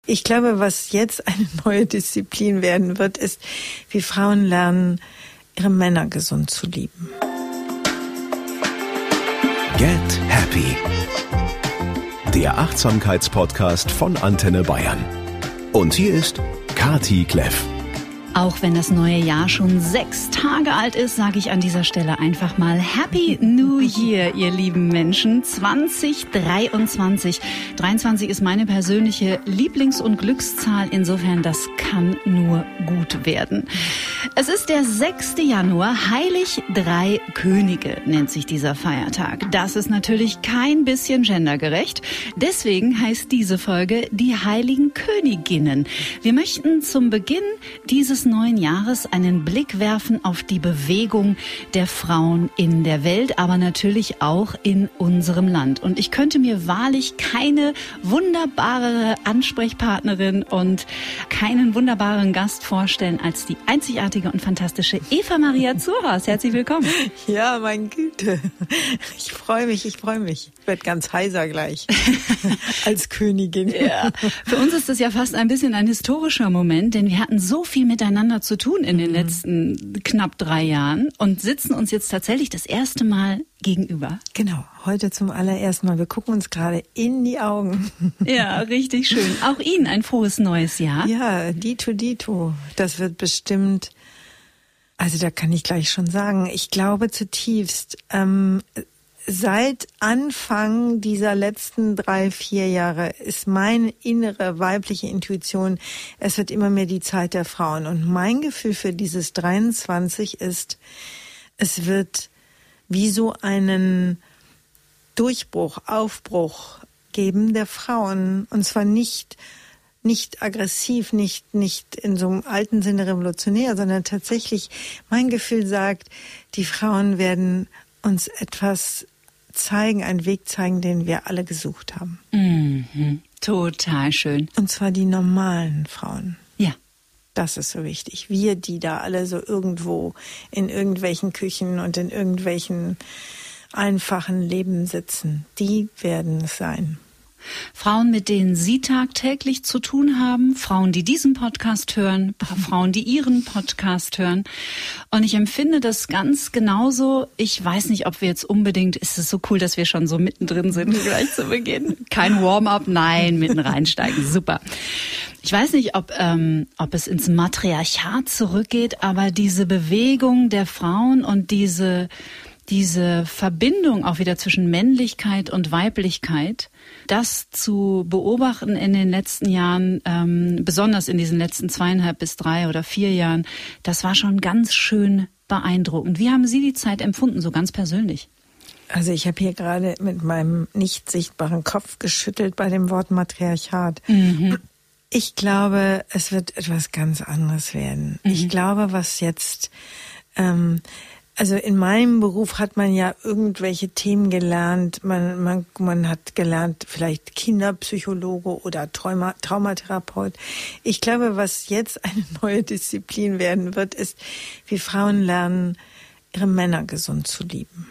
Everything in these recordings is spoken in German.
Ich glaube, was jetzt eine neue Disziplin werden wird, ist, wie Frauen lernen, ihre Männer gesund zu lieben. Get Happy. Der Achtsamkeitspodcast von Antenne Bayern. Und hier ist Kati Kleff. Auch wenn das neue Jahr schon 6 Tage alt ist, sage ich an dieser Stelle einfach mal Happy New Year, ihr lieben Menschen. 2023. 23 ist meine persönliche Lieblings- und Glückszahl. Insofern, das kann nur gut werden. Es ist der 6. Januar. Heilig Drei Könige nennt sich dieser Feiertag. Das ist natürlich kein bisschen gendergerecht. Deswegen heißt diese Folge die Heiligen Königinnen. Wir möchten zum Beginn dieses neuen Jahres einen Blick werfen auf die Bewegung der Frauen in der Welt, aber natürlich auch in unserem Land. Und ich könnte mir wahrlich keine wunderbarere Ansprechpartnerin und keinen wunderbaren Gast vorstellen als die einzigartige und fantastische Eva Maria Zurhaus. Herzlich willkommen. Ja, mein Güte. Ich freue mich. Ich werde ganz heiser gleich als Königin. Ja. Für uns ist das ja fast ein bisschen ein historischer Moment, denn wir hatten so viel miteinander zu tun in den letzten knapp 3 Jahren und sitzen uns jetzt tatsächlich das erste Mal gegenüber. Genau, heute zum allerersten Mal. Wir gucken uns gerade in die Augen. Ja, richtig schön. Auch Ihnen ein frohes neues Jahr. Ja, dito. Das wird bestimmt, also da kann ich gleich schon sagen, ich glaube zutiefst, seit Anfang dieser letzten 3-4 Jahre ist meine innere weibliche Intuition, es wird immer mehr die Zeit der Frauen. Und mein Gefühl für dieses 23 ist, es wird wie so einen Durchbruch, Aufbruch geben der Frauen. Und zwar nicht aggressiv, nicht in so einem alten Sinne revolutionär, sondern tatsächlich, mein Gefühl sagt, die Frauen werden uns etwas zeigen, einen Weg zeigen, den wir alle gesucht haben. Mhm. Total schön. Und zwar die normalen Frauen. Ja. Das ist so wichtig. Wir, die da alle so irgendwo in irgendwelchen Küchen und in irgendwelchen einfachen Leben sitzen, die werden es sein. Frauen, mit denen Sie tagtäglich zu tun haben, Frauen, die diesen Podcast hören, Frauen, die Ihren Podcast hören. Und ich empfinde das ganz genauso. Ich weiß nicht, ob wir jetzt unbedingt, ist es so cool, dass wir schon so mittendrin sind, gleich zu Beginn. Kein Warm-up, nein, mitten reinsteigen, super. Ich weiß nicht, ob es ins Matriarchat zurückgeht, aber diese Bewegung der Frauen und diese Verbindung auch wieder zwischen Männlichkeit und Weiblichkeit, das zu beobachten in den letzten Jahren, besonders in diesen letzten 2,5 bis 3 oder 4 Jahren, das war schon ganz schön beeindruckend. Wie haben Sie die Zeit empfunden, so ganz persönlich? Also ich habe hier gerade mit meinem nicht sichtbaren Kopf geschüttelt bei dem Wort Matriarchat. Mhm. Ich glaube, es wird etwas ganz anderes werden. Mhm. Ich glaube, was jetzt... Also in meinem Beruf hat man ja irgendwelche Themen gelernt. Man hat gelernt, vielleicht Kinderpsychologe oder Traumatherapeut. Ich glaube, was jetzt eine neue Disziplin werden wird, ist, wie Frauen lernen, ihre Männer gesund zu lieben.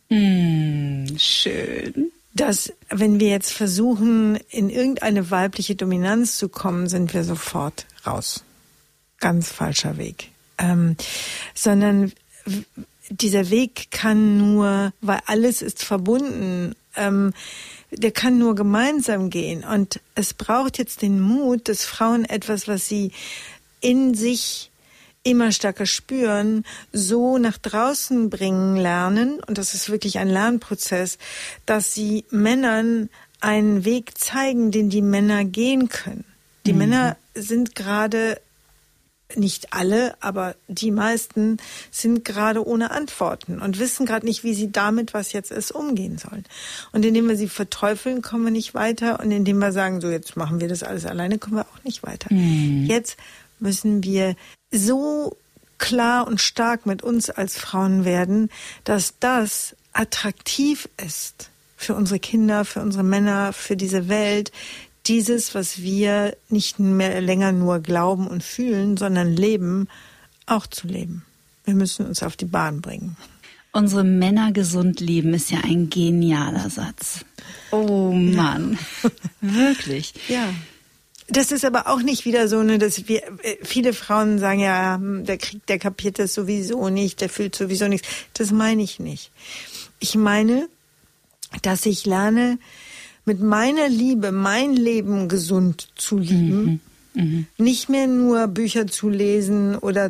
Schön. Dass, wenn wir jetzt versuchen, in irgendeine weibliche Dominanz zu kommen, sind wir sofort raus. Ganz falscher Weg. Sondern dieser Weg kann nur, weil alles ist verbunden, der kann nur gemeinsam gehen. Und es braucht jetzt den Mut, dass Frauen etwas, was sie in sich immer stärker spüren, so nach draußen bringen lernen. Und das ist wirklich ein Lernprozess, dass sie Männern einen Weg zeigen, den die Männer gehen können. Die Männer sind gerade, nicht alle, aber die meisten sind gerade ohne Antworten und wissen gerade nicht, wie sie damit, was jetzt ist, umgehen sollen. Und indem wir sie verteufeln, kommen wir nicht weiter. Und indem wir sagen, so jetzt machen wir das alles alleine, kommen wir auch nicht weiter. Jetzt müssen wir so klar und stark mit uns als Frauen werden, dass das attraktiv ist für unsere Kinder, für unsere Männer, für diese Welt, dieses, was wir nicht mehr länger nur glauben und fühlen, sondern leben, auch zu leben. Wir müssen uns auf die Bahn bringen. Unsere Männer gesund lieben ist ja ein genialer Satz. Oh Mann, wirklich. Ja. das ist aber auch nicht wieder so, ne, dass viele Frauen sagen, ja, der kapiert das sowieso nicht, der fühlt sowieso nichts. Das meine ich nicht. Ich meine, dass ich lerne, mit meiner Liebe mein Leben gesund zu lieben. Nicht mehr nur Bücher zu lesen oder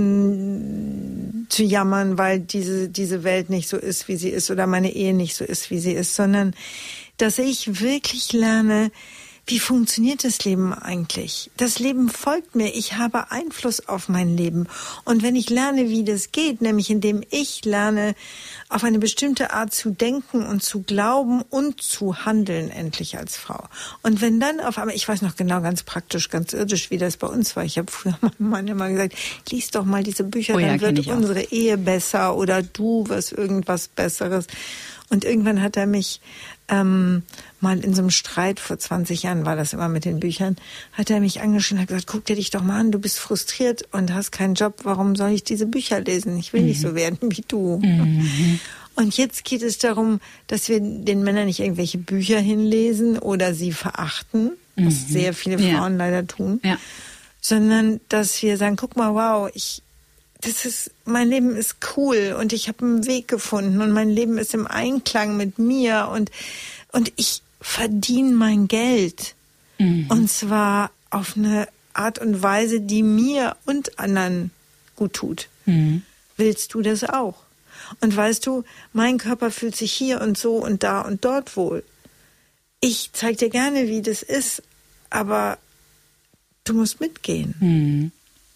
zu jammern, weil diese Welt nicht so ist, wie sie ist, oder meine Ehe nicht so ist, wie sie ist, sondern dass ich wirklich lerne, wie funktioniert das Leben eigentlich? Das Leben folgt mir. Ich habe Einfluss auf mein Leben. Und wenn ich lerne, wie das geht, nämlich indem ich lerne, auf eine bestimmte Art zu denken und zu glauben und zu handeln, endlich als Frau. Und wenn dann auf einmal, ich weiß noch genau, ganz praktisch, ganz irdisch, wie das bei uns war. Ich habe früher meinem Mann immer gesagt, lies doch mal diese Bücher, dann wird unsere Ehe besser oder du wirst irgendwas Besseres. Und irgendwann hat er mich mal in so einem Streit, vor 20 Jahren war das immer mit den Büchern, hat er mich angeschrien und hat gesagt, guck dir dich doch mal an, du bist frustriert und hast keinen Job, warum soll ich diese Bücher lesen? Ich will nicht so werden wie du. Und jetzt geht es darum, dass wir den Männern nicht irgendwelche Bücher hinlesen oder sie verachten, was sehr viele Frauen leider tun, sondern dass wir sagen, guck mal, wow, mein Leben ist cool und ich habe einen Weg gefunden und mein Leben ist im Einklang mit mir und ich verdiene mein Geld. Und zwar auf eine Art und Weise, die mir und anderen gut tut. Willst du das auch? Und weißt du, mein Körper fühlt sich hier und so und da und dort wohl. Ich zeig dir gerne, wie das ist, aber du musst mitgehen.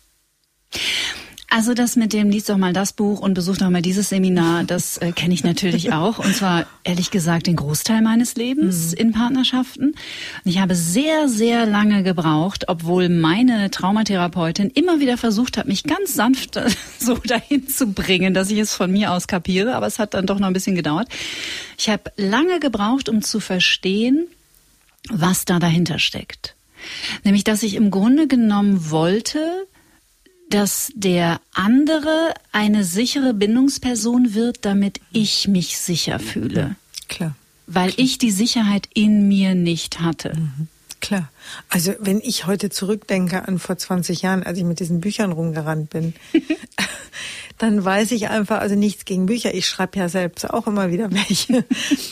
Also das mit dem, lies doch mal das Buch und besuch doch mal dieses Seminar, das kenne ich natürlich auch. Und zwar, ehrlich gesagt, den Großteil meines Lebens in Partnerschaften. Und ich habe sehr, sehr lange gebraucht, obwohl meine Traumatherapeutin immer wieder versucht hat, mich ganz sanft so dahin zu bringen, dass ich es von mir aus kapiere. Aber es hat dann doch noch ein bisschen gedauert. Ich habe lange gebraucht, um zu verstehen, was da dahinter steckt. Nämlich, dass ich im Grunde genommen wollte, dass der andere eine sichere Bindungsperson wird, damit ich mich sicher fühle. Klar. Weil ich die Sicherheit in mir nicht hatte. Klar. Also wenn ich heute zurückdenke an vor 20 Jahren, als ich mit diesen Büchern rumgerannt bin, dann weiß ich einfach, also nichts gegen Bücher, ich schreibe ja selbst auch immer wieder welche.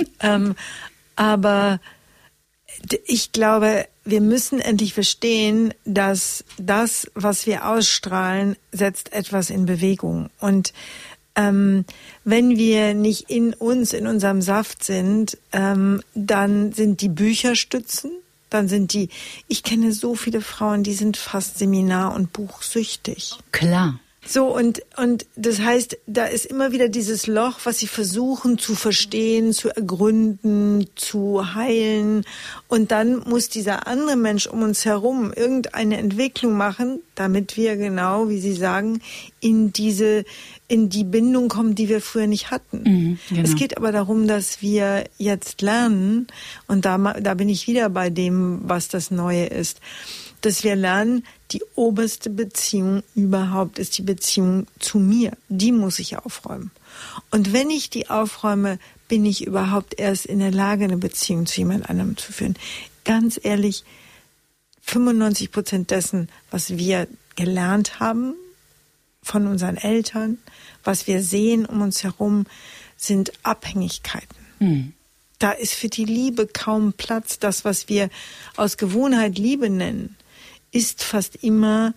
Aber ich glaube, wir müssen endlich verstehen, dass das, was wir ausstrahlen, setzt etwas in Bewegung. Und wenn wir nicht in uns, in unserem Saft sind, dann sind die Bücher Stützen. Dann sind ich kenne so viele Frauen, die sind fast Seminar- und Buchsüchtig. Klar. So, und das heißt, da ist immer wieder dieses Loch, was sie versuchen zu verstehen, zu ergründen, zu heilen. Und dann muss dieser andere Mensch um uns herum irgendeine Entwicklung machen, damit wir genau, wie Sie sagen, in die Bindung kommen, die wir früher nicht hatten. Genau. Es geht aber darum, dass wir jetzt lernen, und da bin ich wieder bei dem, was das Neue ist, dass wir lernen, die oberste Beziehung überhaupt ist die Beziehung zu mir. Die muss ich aufräumen. Und wenn ich die aufräume, bin ich überhaupt erst in der Lage, eine Beziehung zu jemand anderem zu führen. Ganz ehrlich, 95% dessen, was wir gelernt haben von unseren Eltern, was wir sehen um uns herum, sind Abhängigkeiten. Da ist für die Liebe kaum Platz. Das, was wir aus Gewohnheit Liebe nennen, ist fast immer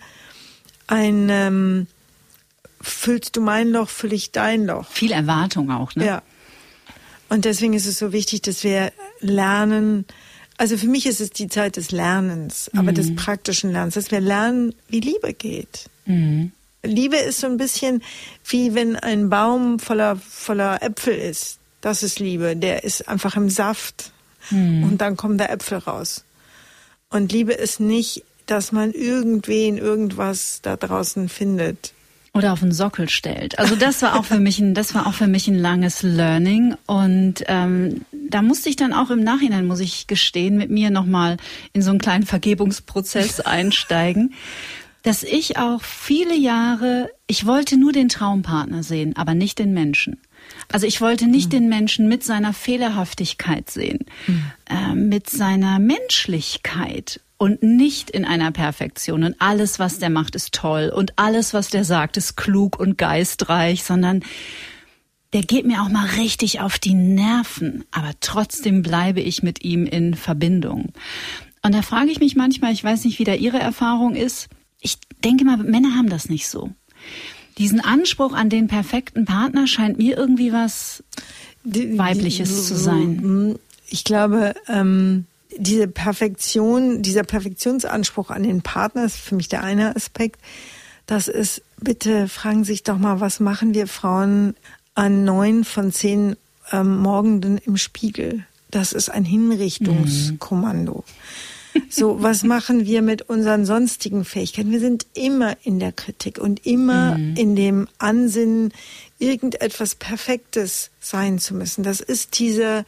ein füllst du mein Loch, fülle ich dein Loch. Viel Erwartung auch, ne? Ja. Und deswegen ist es so wichtig, dass wir lernen, also für mich ist es die Zeit des Lernens, aber des praktischen Lernens, dass wir lernen, wie Liebe geht. Liebe ist so ein bisschen wie wenn ein Baum voller Äpfel ist. Das ist Liebe. Der ist einfach im Saft und dann kommen da Äpfel raus. Und Liebe ist nicht, dass man irgendwas da draußen findet. Oder auf den Sockel stellt. Also das war auch für mich ein langes Learning. Und da musste ich dann auch im Nachhinein, muss ich gestehen, mit mir nochmal in so einen kleinen Vergebungsprozess einsteigen. Dass ich auch viele Jahre, ich wollte nur den Traumpartner sehen, aber nicht den Menschen. Also ich wollte nicht den Menschen mit seiner Fehlerhaftigkeit sehen, mit seiner Menschlichkeit. und nicht in einer Perfektion und alles, was der macht, ist toll und alles, was der sagt, ist klug und geistreich, sondern der geht mir auch mal richtig auf die Nerven, aber trotzdem bleibe ich mit ihm in Verbindung. Und da frage ich mich manchmal, ich weiß nicht, wie da Ihre Erfahrung ist, ich denke mal, Männer haben das nicht so. Diesen Anspruch an den perfekten Partner scheint mir irgendwie was Weibliches zu sein. Ich glaube, dieser Perfektionsanspruch an den Partner ist für mich der eine Aspekt. Das ist, bitte fragen Sie sich doch mal, was machen wir Frauen an 9 von 10 Morgenden im Spiegel? Das ist ein Hinrichtungskommando. So, was machen wir mit unseren sonstigen Fähigkeiten? Wir sind immer in der Kritik und immer in dem Ansinnen, irgendetwas Perfektes sein zu müssen. Das ist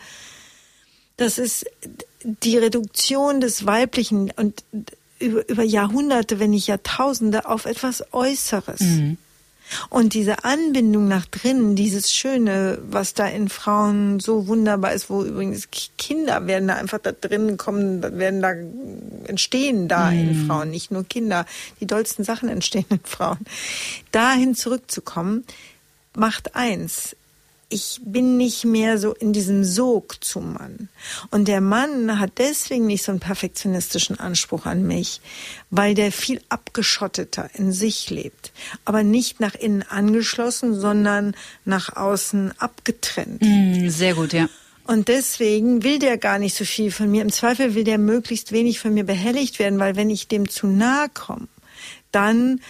die Reduktion des Weiblichen und über Jahrhunderte, wenn nicht Jahrtausende, auf etwas Äußeres. Und diese Anbindung nach drinnen, dieses Schöne, was da in Frauen so wunderbar ist, wo übrigens Kinder werden da einfach da drinnen kommen, entstehen in Frauen, nicht nur Kinder. Die dollsten Sachen entstehen in Frauen. Dahin zurückzukommen, macht eins. Ich bin nicht mehr so in diesem Sog zum Mann. Und der Mann hat deswegen nicht so einen perfektionistischen Anspruch an mich, weil der viel abgeschotteter in sich lebt. Aber nicht nach innen angeschlossen, sondern nach außen abgetrennt. Sehr gut, ja. Und deswegen will der gar nicht so viel von mir. Im Zweifel will der möglichst wenig von mir behelligt werden, weil wenn ich dem zu nahe komme, dann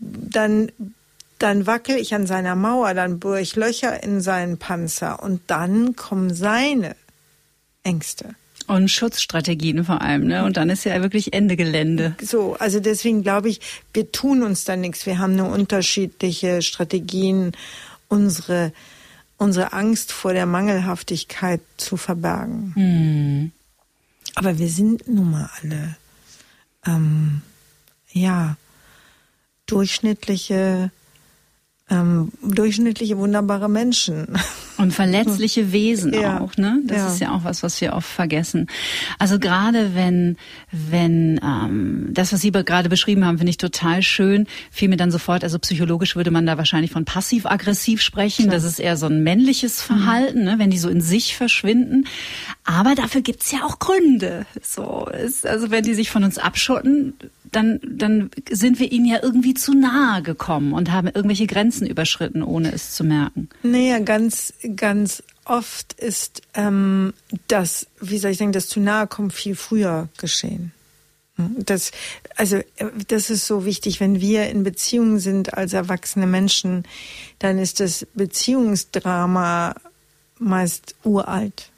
wackel ich an seiner Mauer, dann bohre ich Löcher in seinen Panzer und dann kommen seine Ängste. Und Schutzstrategien vor allem, ne? Und dann ist ja wirklich Ende Gelände. So, also deswegen glaube ich, wir tun uns da nichts. Wir haben nur unterschiedliche Strategien, unsere Angst vor der Mangelhaftigkeit zu verbergen. Aber wir sind nun mal alle, durchschnittliche wunderbare Menschen. Und verletzliche Wesen Ja. auch, ne? Das ist ja auch was wir oft vergessen. Also gerade wenn das, was Sie gerade beschrieben haben, finde ich total schön, fiel mir dann sofort, also psychologisch würde man da wahrscheinlich von passiv-aggressiv sprechen. Klar. Das ist eher so ein männliches Verhalten, ne? Wenn die so in sich verschwinden. Aber dafür gibt's ja auch Gründe. Also wenn die sich von uns abschotten, dann sind wir ihnen ja irgendwie zu nahe gekommen und haben irgendwelche Grenzen überschritten, ohne es zu merken. Naja, ganz oft ist das zu nahe kommen viel früher geschehen. Das ist so wichtig, wenn wir in Beziehungen sind als erwachsene Menschen, dann ist das Beziehungsdrama meist uralt.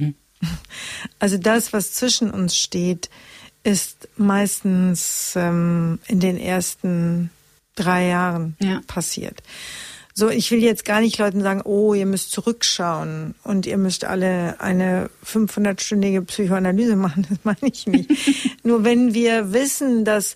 Also das, was zwischen uns steht, ist meistens in den ersten 3 Jahren passiert. So, ich will jetzt gar nicht Leuten sagen, oh, ihr müsst zurückschauen und ihr müsst alle eine 500-stündige Psychoanalyse machen, das meine ich nicht. Nur wenn wir wissen, dass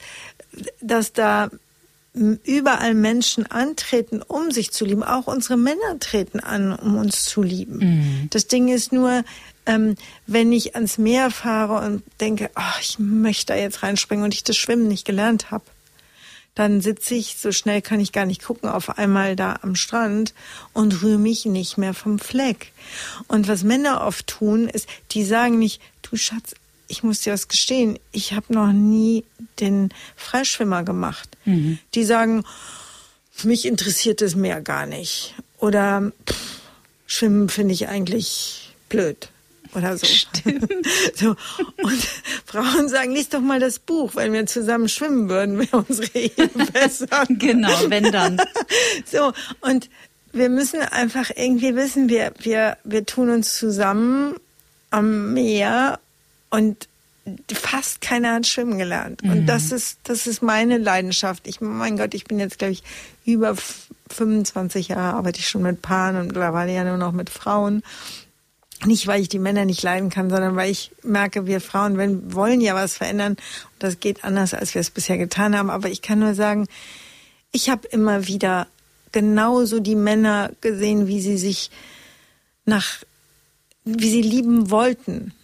da überall Menschen antreten, um sich zu lieben, auch unsere Männer treten an, um uns zu lieben. Das Ding ist nur, wenn ich ans Meer fahre und denke, ich möchte da jetzt reinspringen und ich das Schwimmen nicht gelernt habe, dann sitze ich, so schnell kann ich gar nicht gucken, auf einmal da am Strand und rühre mich nicht mehr vom Fleck. Und was Männer oft tun, ist, die sagen nicht, du Schatz, ich muss dir was gestehen, ich habe noch nie den Freischwimmer gemacht. Die sagen, mich interessiert das Meer gar nicht. Oder Schwimmen finde ich eigentlich blöd. Oder so. Stimmt. So. Und Frauen sagen, lies doch mal das Buch, wenn wir zusammen schwimmen würden, wäre unsere Ehe besser. Genau, wenn dann. So, und wir müssen einfach irgendwie wissen, wir tun uns zusammen am Meer und fast keiner hat schwimmen gelernt. Und das ist meine Leidenschaft. Mein Gott, ich bin jetzt, glaube ich, über 25 Jahre arbeite ich schon mit Paaren und mittlerweile ja nur noch mit Frauen. Nicht, weil ich die Männer nicht leiden kann, sondern weil ich merke, wir Frauen wollen ja was verändern. Und das geht anders, als wir es bisher getan haben. Aber ich kann nur sagen, ich habe immer wieder genauso die Männer gesehen, wie sie lieben wollten.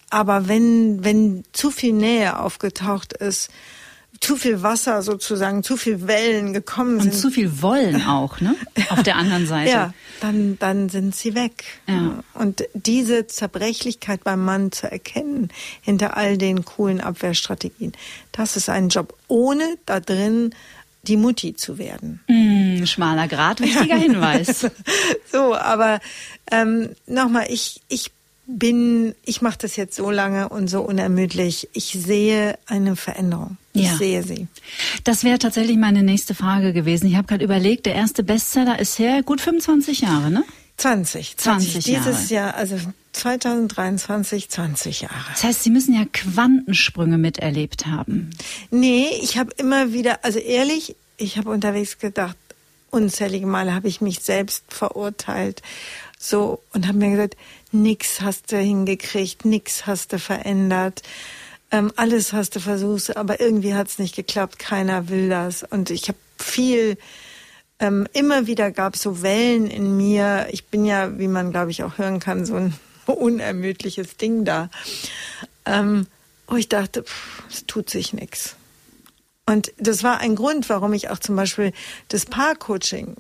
Aber wenn zu viel Nähe aufgetaucht ist, zu viel Wasser sozusagen, zu viel Wellen gekommen sind. Und zu viel Wollen auch, ne? Auf der anderen Seite. Ja, dann sind sie weg. Ja. Und diese Zerbrechlichkeit beim Mann zu erkennen, hinter all den coolen Abwehrstrategien, das ist ein Job, ohne da drin die Mutti zu werden. Schmaler Grat, wichtiger Hinweis. So, aber nochmal, ich mache das jetzt so lange und so unermüdlich. Ich sehe eine Veränderung. Ich sehe sie. Das wäre tatsächlich meine nächste Frage gewesen. Ich habe gerade überlegt, der erste Bestseller ist her gut 25 Jahre, ne? 20 Jahre. Dieses Jahr, also 2023, 20 Jahre. Das heißt, Sie müssen ja Quantensprünge miterlebt haben. Nee, ich habe immer wieder, also ehrlich, ich habe unterwegs gedacht, unzählige Male habe ich mich selbst verurteilt, so, und habe mir gesagt, nix hast du hingekriegt, nix hast du verändert, alles hast du versucht, aber irgendwie hat es nicht geklappt, keiner will das. Und ich habe viel, immer wieder gab es so Wellen in mir. Ich bin ja, wie man glaube ich auch hören kann, so ein unermüdliches Ding da. Wo ich dachte, es tut sich nichts. Und das war ein Grund, warum ich auch zum Beispiel das Paarcoaching,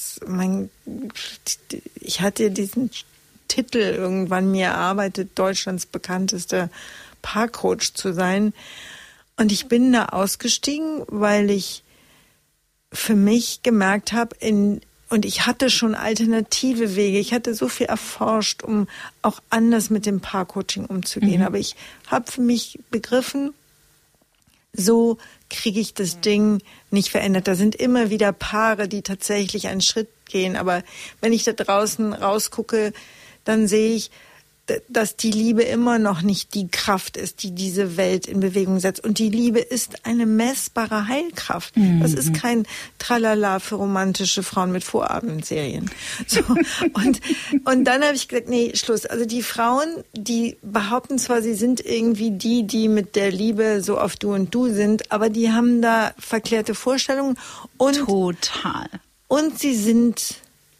ich hatte diesen Titel irgendwann mir erarbeitet, Deutschlands bekanntester Paarcoach zu sein. Und ich bin da ausgestiegen, weil ich für mich gemerkt habe, und ich hatte schon alternative Wege. Ich hatte so viel erforscht, um auch anders mit dem Paarcoaching umzugehen. Aber ich habe für mich begriffen, so kriege ich das Ding nicht verändert. Da sind immer wieder Paare, die tatsächlich einen Schritt gehen. Aber wenn ich da draußen rausgucke, dann sehe ich, dass die Liebe immer noch nicht die Kraft ist, die diese Welt in Bewegung setzt. Und die Liebe ist eine messbare Heilkraft. Das ist kein Tralala für romantische Frauen mit Vorabendserien. So, und dann habe ich gesagt, nee, Schluss. Also die Frauen, die behaupten zwar, sie sind irgendwie die mit der Liebe so auf Du und Du sind, aber die haben da verklärte Vorstellungen. Total. Und sie sind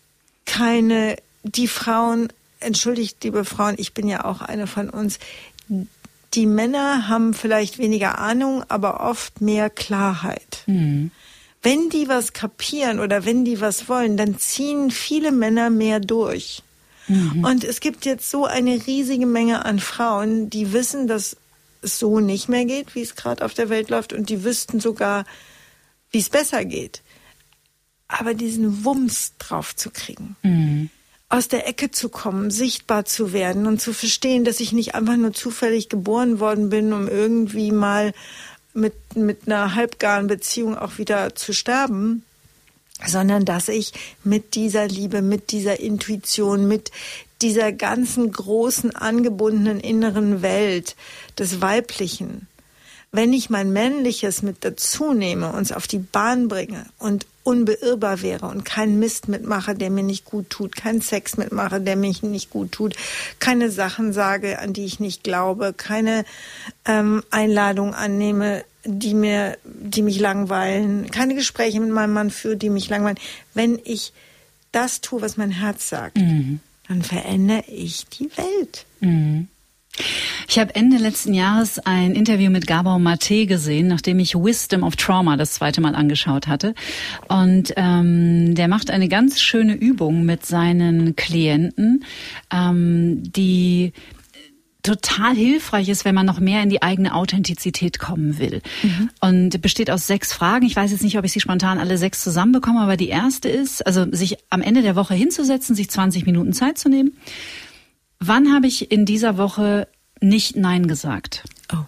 die Frauen, entschuldigt, liebe Frauen, ich bin ja auch eine von uns. Die Männer haben vielleicht weniger Ahnung, aber oft mehr Klarheit. Wenn die was kapieren oder wenn die was wollen, dann ziehen viele Männer mehr durch. Und es gibt jetzt so eine riesige Menge an Frauen, die wissen, dass es so nicht mehr geht, wie es gerade auf der Welt läuft, und die wüssten sogar, wie es besser geht. Aber diesen Wumms drauf zu kriegen, aus der Ecke zu kommen, sichtbar zu werden und zu verstehen, dass ich nicht einfach nur zufällig geboren worden bin, um irgendwie mal mit einer halbgaren Beziehung auch wieder zu sterben, sondern dass ich mit dieser Liebe, mit dieser Intuition, mit dieser ganzen großen, angebundenen inneren Welt des Weiblichen, wenn ich mein Männliches mit dazu nehme, uns auf die Bahn bringe und unbeirrbar wäre und keinen Mist mitmache, der mir nicht gut tut, keinen Sex mitmache, der mich nicht gut tut, keine Sachen sage, an die ich nicht glaube, keine Einladung annehme, die mich langweilen, keine Gespräche mit meinem Mann führe, die mich langweilen. Wenn ich das tue, was mein Herz sagt, dann verändere ich die Welt. Ich habe Ende letzten Jahres ein Interview mit Gabor Maté gesehen, nachdem ich Wisdom of Trauma das zweite Mal angeschaut hatte. Und der macht eine ganz schöne Übung mit seinen Klienten, die total hilfreich ist, wenn man noch mehr in die eigene Authentizität kommen will. Und besteht aus 6 Fragen. Ich weiß jetzt nicht, ob ich sie spontan alle 6 zusammenbekomme, aber die erste ist, also sich am Ende der Woche hinzusetzen, sich 20 Minuten Zeit zu nehmen. Wann habe ich in dieser Woche nicht Nein gesagt?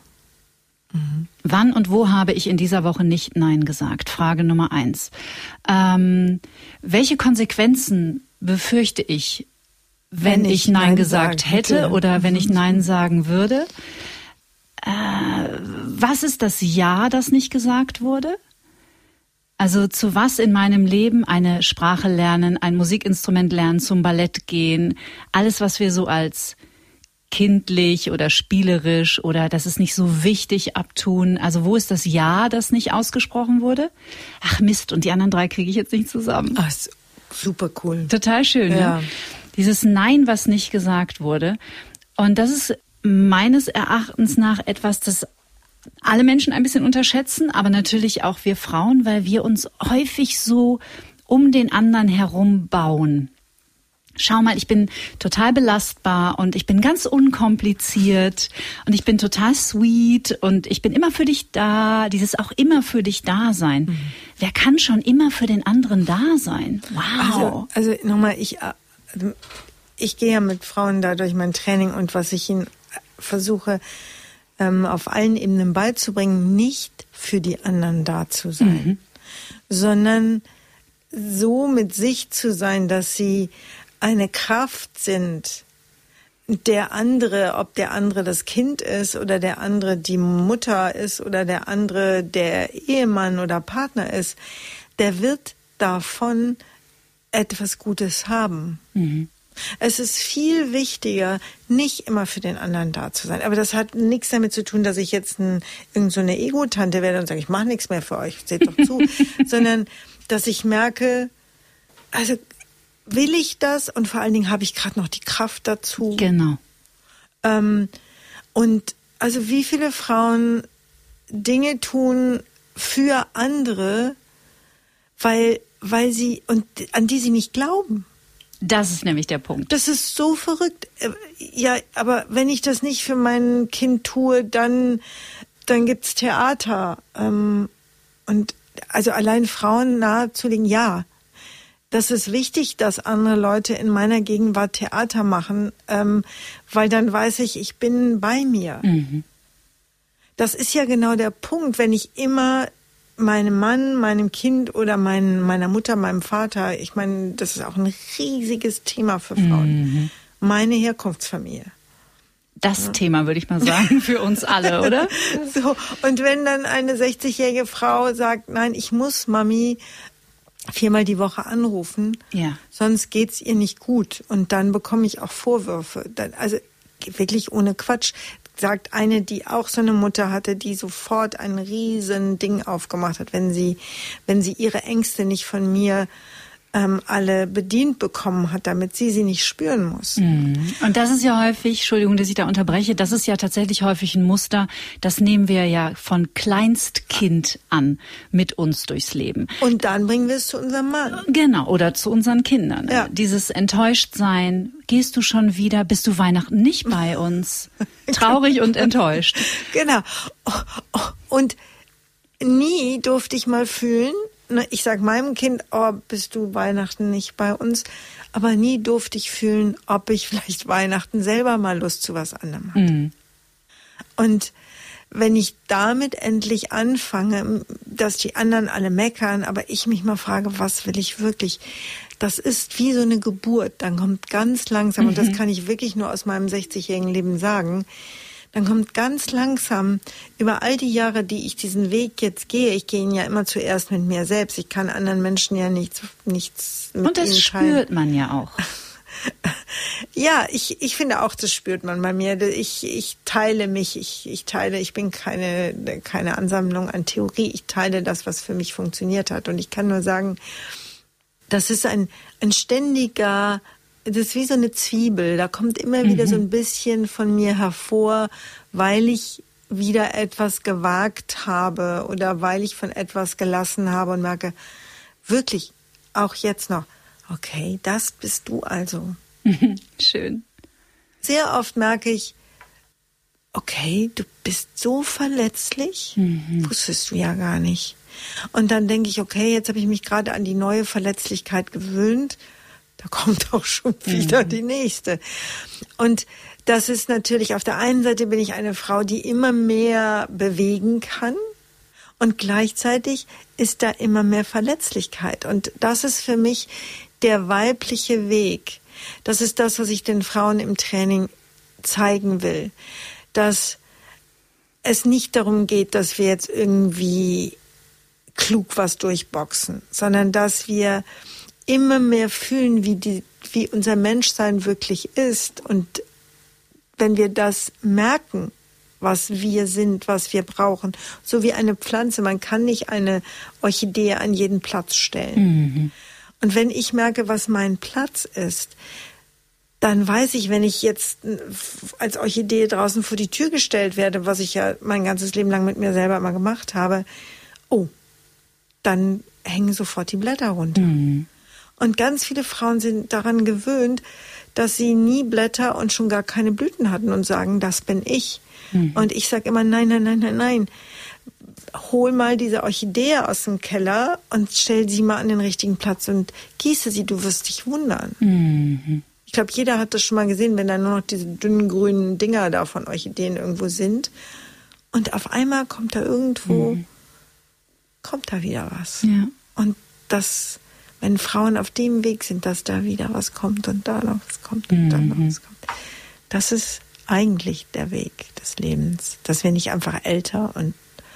Wann und wo habe ich in dieser Woche nicht Nein gesagt? Frage Nummer 1. Welche Konsequenzen befürchte ich, wenn ich Nein gesagt hätte oder wenn ich Nein sagen würde? Was ist das Ja, das nicht gesagt wurde? Also zu was in meinem Leben? Eine Sprache lernen, ein Musikinstrument lernen, zum Ballett gehen, alles, was wir so als kindlich oder spielerisch oder das ist nicht so wichtig abtun. Also wo ist das Ja, das nicht ausgesprochen wurde? Ach Mist, und die anderen 3 kriege ich jetzt nicht zusammen. Ach, super cool. Total schön, ja. Ne? Dieses Nein, was nicht gesagt wurde. Und das ist meines Erachtens nach etwas, das alle Menschen ein bisschen unterschätzen, aber natürlich auch wir Frauen, weil wir uns häufig so um den anderen herum bauen. Schau mal, ich bin total belastbar und ich bin ganz unkompliziert und ich bin total sweet und ich bin immer für dich da, dieses auch immer für dich da sein. Mhm. Wer kann schon immer für den anderen da sein? Wow. Also nochmal, ich gehe ja mit Frauen da durch mein Training und was ich ihnen versuche, auf allen Ebenen beizubringen, nicht für die anderen da zu sein, sondern so mit sich zu sein, dass sie eine Kraft sind, der andere, ob der andere das Kind ist oder der andere die Mutter ist oder der andere der Ehemann oder Partner ist, der wird davon etwas Gutes haben. Mhm. Es ist viel wichtiger, nicht immer für den anderen da zu sein. Aber das hat nichts damit zu tun, dass ich jetzt irgend so eine Ego-Tante werde und sage, ich mache nichts mehr für euch, seht doch zu. Sondern, dass ich merke, also will ich das und vor allen Dingen habe ich gerade noch die Kraft dazu. Genau. Und also wie viele Frauen Dinge tun für andere, weil sie, und an die sie nicht glauben. Das ist nämlich der Punkt. Das ist so verrückt. Ja, aber wenn ich das nicht für mein Kind tue, dann gibt's Theater. Und also allein Frauen nahezulegen, ja. Das ist wichtig, dass andere Leute in meiner Gegenwart Theater machen, weil dann weiß ich bin bei mir. Mhm. Das ist ja genau der Punkt, wenn ich immer meinem Mann, meinem Kind oder meiner Mutter, meinem Vater, ich meine, das ist auch ein riesiges Thema für Frauen. Meine Herkunftsfamilie. Das Thema, würde ich mal sagen, für uns alle, oder? So, und wenn dann eine 60-jährige Frau sagt, nein, ich muss Mami 4-mal die Woche anrufen, sonst geht's ihr nicht gut. Und dann bekomme ich auch Vorwürfe. Also wirklich ohne Quatsch. Sagt eine, die auch so eine Mutter hatte, die sofort ein riesen Ding aufgemacht hat, wenn sie ihre Ängste nicht von mir alle bedient bekommen hat, damit sie nicht spüren muss. Und das ist ja häufig, Entschuldigung, dass ich da unterbreche, das ist ja tatsächlich häufig ein Muster, das nehmen wir ja von Kleinstkind an mit uns durchs Leben. Und dann bringen wir es zu unserem Mann. Genau, oder zu unseren Kindern. Ja. Dieses Enttäuschtsein, gehst du schon wieder, bist du Weihnachten nicht bei uns? Traurig und enttäuscht. Genau. Und nie durfte ich mal fühlen, ich sag meinem Kind, bist du Weihnachten nicht bei uns? Aber nie durfte ich fühlen, ob ich vielleicht Weihnachten selber mal Lust zu was anderem hatte. Mhm. Und wenn ich damit endlich anfange, dass die anderen alle meckern, aber ich mich mal frage, was will ich wirklich? Das ist wie so eine Geburt. Dann kommt ganz langsam, und das kann ich wirklich nur aus meinem 60-jährigen Leben sagen, dann kommt ganz langsam über all die Jahre, die ich diesen Weg jetzt gehe, ich gehe ihn ja immer zuerst mit mir selbst. Ich kann anderen Menschen ja nichts mit ihnen teilen. Und das spürt man ja auch. Ja, ich finde auch, das spürt man bei mir. Ich teile mich, ich bin keine Ansammlung an Theorie. Ich teile das, was für mich funktioniert hat. Und ich kann nur sagen, das ist ein ständiger, das ist wie so eine Zwiebel. Da kommt immer wieder so ein bisschen von mir hervor, weil ich wieder etwas gewagt habe oder weil ich von etwas gelassen habe und merke, wirklich, auch jetzt noch, okay, das bist du also. Schön. Sehr oft merke ich, okay, du bist so verletzlich, wusstest du ja gar nicht. Und dann denke ich, okay, jetzt habe ich mich gerade an die neue Verletzlichkeit gewöhnt. Da kommt auch schon wieder die nächste. Und das ist natürlich, auf der einen Seite bin ich eine Frau, die immer mehr bewegen kann. Und gleichzeitig ist da immer mehr Verletzlichkeit. Und das ist für mich der weibliche Weg. Das ist das, was ich den Frauen im Training zeigen will. Dass es nicht darum geht, dass wir jetzt irgendwie klug was durchboxen, sondern dass wir immer mehr fühlen, wie unser Menschsein wirklich ist. Und wenn wir das merken, was wir sind, was wir brauchen, so wie eine Pflanze, man kann nicht eine Orchidee an jeden Platz stellen. Und wenn ich merke, was mein Platz ist, dann weiß ich, wenn ich jetzt als Orchidee draußen vor die Tür gestellt werde, was ich ja mein ganzes Leben lang mit mir selber immer gemacht habe, dann hängen sofort die Blätter runter. Und ganz viele Frauen sind daran gewöhnt, dass sie nie Blätter und schon gar keine Blüten hatten und sagen, das bin ich. Und ich sage immer, nein. Hol mal diese Orchidee aus dem Keller und stell sie mal an den richtigen Platz und gieße sie, du wirst dich wundern. Ich glaube, jeder hat das schon mal gesehen, wenn da nur noch diese dünnen grünen Dinger da von Orchideen irgendwo sind. Und auf einmal kommt da irgendwo, kommt da wieder was. Ja. Und das, wenn Frauen auf dem Weg sind, dass da wieder was kommt und da noch was kommt und da noch was kommt. Das ist eigentlich der Weg des Lebens. Dass wir nicht einfach älter und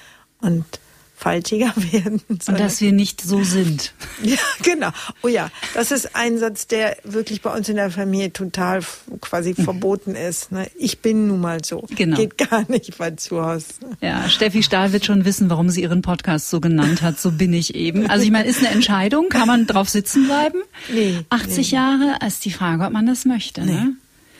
faltiger werden. Und dass wir nicht so sind. Ja, genau. Oh ja, das ist ein Satz, der wirklich bei uns in der Familie total quasi verboten ist. Ne? Ich bin nun mal so. Genau. Geht gar nicht bei zu Hause. Ja, Steffi Stahl wird schon wissen, warum sie ihren Podcast so genannt hat. So bin ich eben. Also ich meine, ist eine Entscheidung. Kann man drauf sitzen bleiben? Nee. 80 Jahre ist die Frage, ob man das möchte. Ne?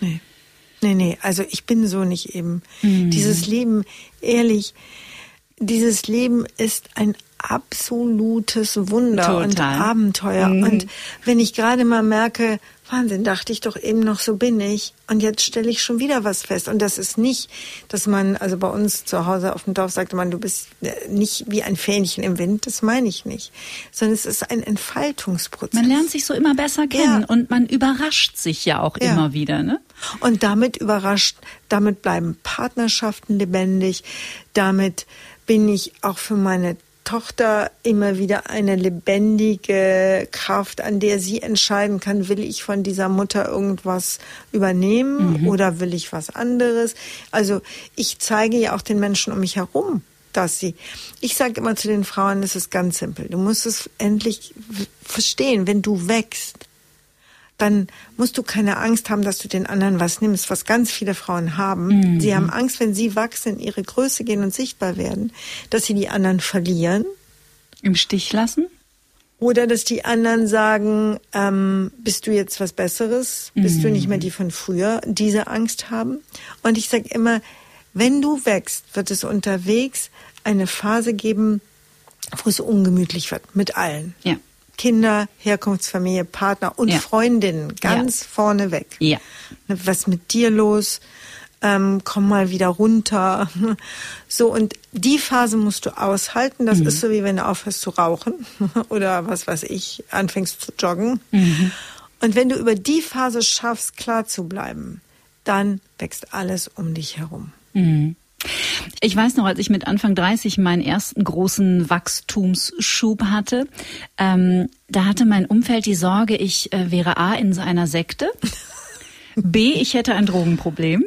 Nee. Also ich bin so nicht eben. Dieses Leben, ehrlich, dieses Leben ist ein absolutes Wunder und Abenteuer. Und wenn ich gerade mal merke, Wahnsinn, dachte ich doch eben noch, so bin ich. Und jetzt stelle ich schon wieder was fest. Und das ist nicht, dass man, also bei uns zu Hause auf dem Dorf sagte man, du bist nicht wie ein Fähnchen im Wind. Das meine ich nicht. Sondern es ist ein Entfaltungsprozess. Man lernt sich so immer besser kennen und man überrascht sich ja auch immer wieder, ne? Und damit bleiben Partnerschaften lebendig. Damit bin ich auch für meine Tochter immer wieder eine lebendige Kraft, an der sie entscheiden kann, will ich von dieser Mutter irgendwas übernehmen oder will ich was anderes. Also ich zeige ja auch den Menschen um mich herum, ich sage immer zu den Frauen, es ist ganz simpel. Du musst es endlich verstehen, wenn du wächst, dann musst du keine Angst haben, dass du den anderen was nimmst, was ganz viele Frauen haben. Sie haben Angst, wenn sie wachsen, in ihre Größe gehen und sichtbar werden, dass sie die anderen verlieren. Im Stich lassen? Oder dass die anderen sagen, bist du jetzt was Besseres? Bist du nicht mehr die von früher? Diese Angst haben. Und ich sage immer, wenn du wächst, wird es unterwegs eine Phase geben, wo es ungemütlich wird, mit allen. Ja. Kinder, Herkunftsfamilie, Partner und Freundinnen ganz vorne weg. Ja. Was ist mit dir los? Komm mal wieder runter. So, und die Phase musst du aushalten. Das ist so, wie wenn du aufhörst zu rauchen oder was weiß ich, anfängst zu joggen. Und wenn du über die Phase schaffst, klar zu bleiben, dann wächst alles um dich herum. Ich weiß noch, als ich mit Anfang 30 meinen ersten großen Wachstumsschub hatte, da hatte mein Umfeld die Sorge, ich wäre A, in so einer Sekte, B, ich hätte ein Drogenproblem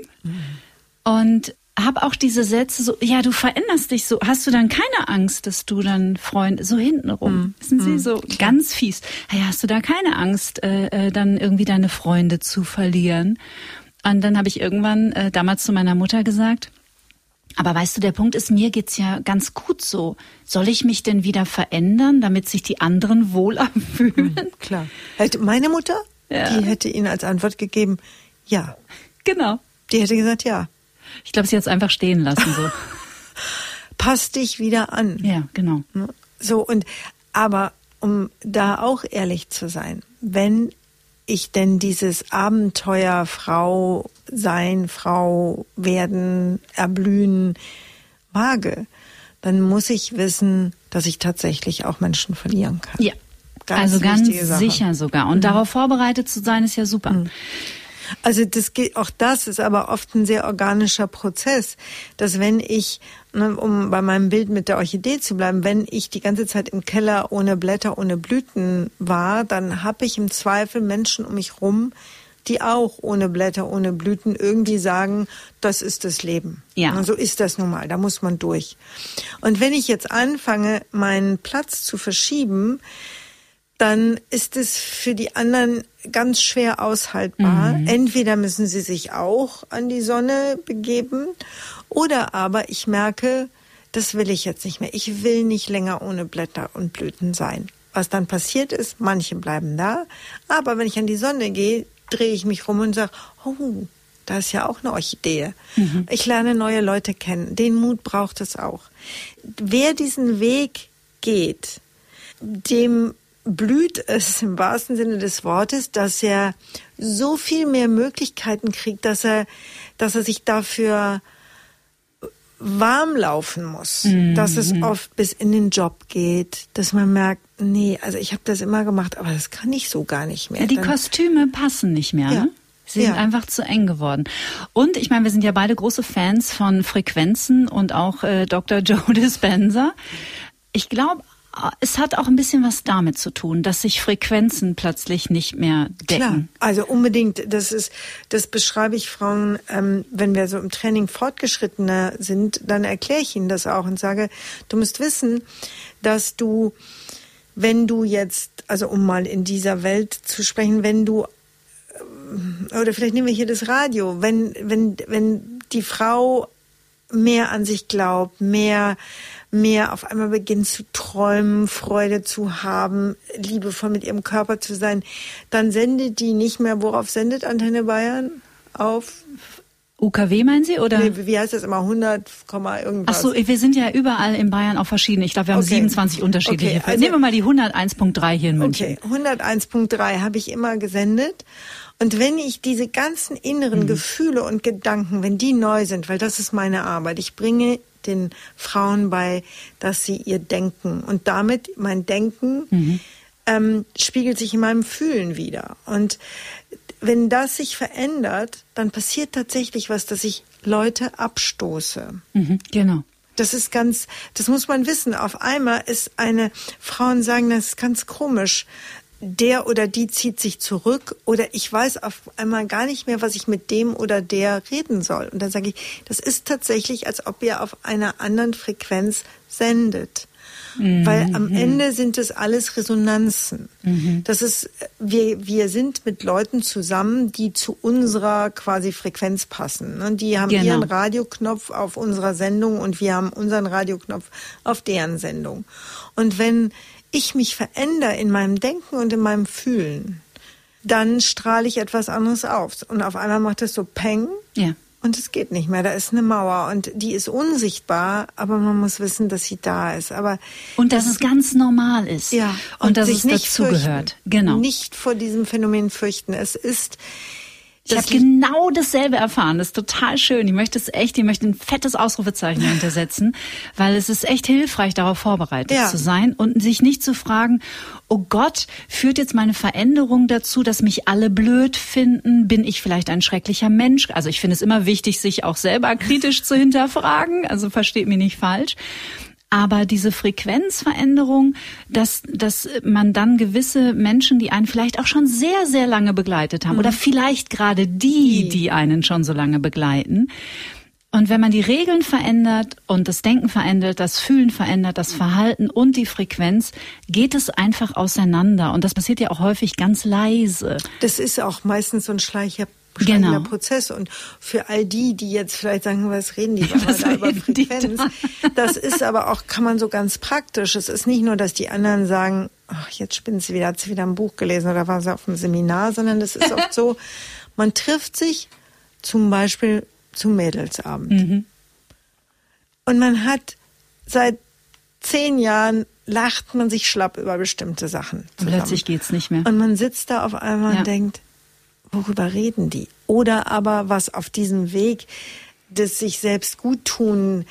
und habe auch diese Sätze so, ja, du veränderst dich so, hast du dann keine Angst, dass du dann Freunde, so hintenrum, wissen Sie, so ganz fies, ja, hast du da keine Angst, dann irgendwie deine Freunde zu verlieren? Und dann habe ich irgendwann damals zu meiner Mutter gesagt, aber weißt du, der Punkt ist, mir geht's ja ganz gut so. Soll ich mich denn wieder verändern, damit sich die anderen wohler fühlen? Klar. Meine Mutter, die hätte Ihnen als Antwort gegeben, ja. Genau. Die hätte gesagt, ja. Ich glaube, sie hat es einfach stehen lassen. So. Pass dich wieder an. Ja, genau. So, aber um da auch ehrlich zu sein, wenn ich denn dieses Abenteuer Frau sein, Frau werden, erblühen wage, dann muss ich wissen, dass ich tatsächlich auch Menschen verlieren kann. Ja, also ganz sicher sogar. Und darauf vorbereitet zu sein, ist ja super. Also auch das ist aber oft ein sehr organischer Prozess, dass wenn ich, um bei meinem Bild mit der Orchidee zu bleiben, wenn ich die ganze Zeit im Keller ohne Blätter, ohne Blüten war, dann habe ich im Zweifel Menschen um mich rum, die auch ohne Blätter, ohne Blüten irgendwie sagen, das ist das Leben. Ja. So ist das nun mal, da muss man durch. Und wenn ich jetzt anfange, meinen Platz zu verschieben, dann ist es für die anderen ganz schwer aushaltbar. Entweder müssen sie sich auch an die Sonne begeben oder aber ich merke, das will ich jetzt nicht mehr. Ich will nicht länger ohne Blätter und Blüten sein. Was dann passiert ist, manche bleiben da, aber wenn ich an die Sonne gehe, drehe ich mich rum und sage, oh, da ist ja auch eine Orchidee. Ich lerne neue Leute kennen. Den Mut braucht es auch. Wer diesen Weg geht, dem blüht es im wahrsten Sinne des Wortes, dass er so viel mehr Möglichkeiten kriegt, dass er sich dafür warm laufen muss, dass es oft bis in den Job geht, dass man merkt, nee, also ich habe das immer gemacht, aber das kann ich so gar nicht mehr. Ja, die Kostüme passen nicht mehr, ne? Sie sind einfach zu eng geworden. Und ich meine, wir sind ja beide große Fans von Frequenzen und auch Dr. Joe Dispenza. Ich glaube, es hat auch ein bisschen was damit zu tun, dass sich Frequenzen plötzlich nicht mehr decken. Klar, also unbedingt. Das beschreibe ich Frauen, wenn wir so im Training fortgeschrittener sind, dann erkläre ich ihnen das auch und sage, du musst wissen, dass du, wenn du jetzt, also um mal in dieser Welt zu sprechen, wenn du, oder vielleicht nehmen wir hier das Radio, wenn die Frau mehr an sich glaubt, mehr auf einmal beginnt zu träumen, Freude zu haben, liebevoll mit ihrem Körper zu sein, dann sendet die nicht mehr, worauf sendet Antenne Bayern? Auf UKW meinen Sie? Oder? Nee, wie heißt das immer? 100, irgendwas. Ach so, wir sind ja überall in Bayern auch verschiedene. Ich glaube, wir haben 27 unterschiedliche. Okay, also, nehmen wir mal die 101.3 hier in München. Okay, 101.3 habe ich immer gesendet. Und wenn ich diese ganzen inneren Gefühle und Gedanken, wenn die neu sind, weil das ist meine Arbeit, ich bringe den Frauen bei, dass sie ihr Denken und damit mein Denken spiegelt sich in meinem Fühlen wider. Und wenn das sich verändert, dann passiert tatsächlich was, dass ich Leute abstoße. Genau. Das muss man wissen. Auf einmal Frauen sagen, das ist ganz komisch. Der oder die zieht sich zurück oder ich weiß auf einmal gar nicht mehr, was ich mit dem oder der reden soll. Und dann sage ich, das ist tatsächlich, als ob ihr auf einer anderen Frequenz sendet. Weil am Ende sind es alles Resonanzen. Das ist, wir sind mit Leuten zusammen, die zu unserer quasi Frequenz passen. Und die haben ihren Radioknopf auf unserer Sendung und wir haben unseren Radioknopf auf deren Sendung. Und wenn ich mich verändere in meinem Denken und in meinem Fühlen, dann strahle ich etwas anderes auf. Und auf einmal macht es so Peng. Ja. Und es geht nicht mehr. Da ist eine Mauer und die ist unsichtbar, aber man muss wissen, dass sie da ist. Und dass es ganz normal ist. Ja. Und dass es dazugehört. Genau. Nicht vor diesem Phänomen fürchten. Ich habe genau dasselbe erfahren. Das ist total schön. Ich möchte ein fettes Ausrufezeichen hintersetzen, weil es ist echt hilfreich, darauf vorbereitet zu sein und sich nicht zu fragen, oh Gott, führt jetzt meine Veränderung dazu, dass mich alle blöd finden? Bin ich vielleicht ein schrecklicher Mensch? Also ich finde es immer wichtig, sich auch selber kritisch zu hinterfragen. Also versteht mich nicht falsch. Aber diese Frequenzveränderung, dass man dann gewisse Menschen, die einen vielleicht auch schon sehr, sehr lange begleitet haben, oder vielleicht gerade die einen schon so lange begleiten. Und wenn man die Regeln verändert und das Denken verändert, das Fühlen verändert, das Verhalten und die Frequenz, geht es einfach auseinander. Und das passiert ja auch häufig ganz leise. Das ist auch meistens so ein schleichender Prozess. Und für all die jetzt vielleicht sagen, was reden die da über Frequenz? Das ist aber auch, kann man so ganz praktisch. Es ist nicht nur, dass die anderen sagen, ach, jetzt spinnt sie wieder, hat sie wieder ein Buch gelesen oder war sie auf einem Seminar, sondern das ist oft so, man trifft sich zum Beispiel zum Mädelsabend. Und man hat seit 10 Jahren lacht man sich schlapp über bestimmte Sachen zusammen. Und plötzlich geht's nicht mehr. Und man sitzt da auf einmal und denkt, worüber reden die? Oder aber was auf diesem Weg des sich selbst gut tun,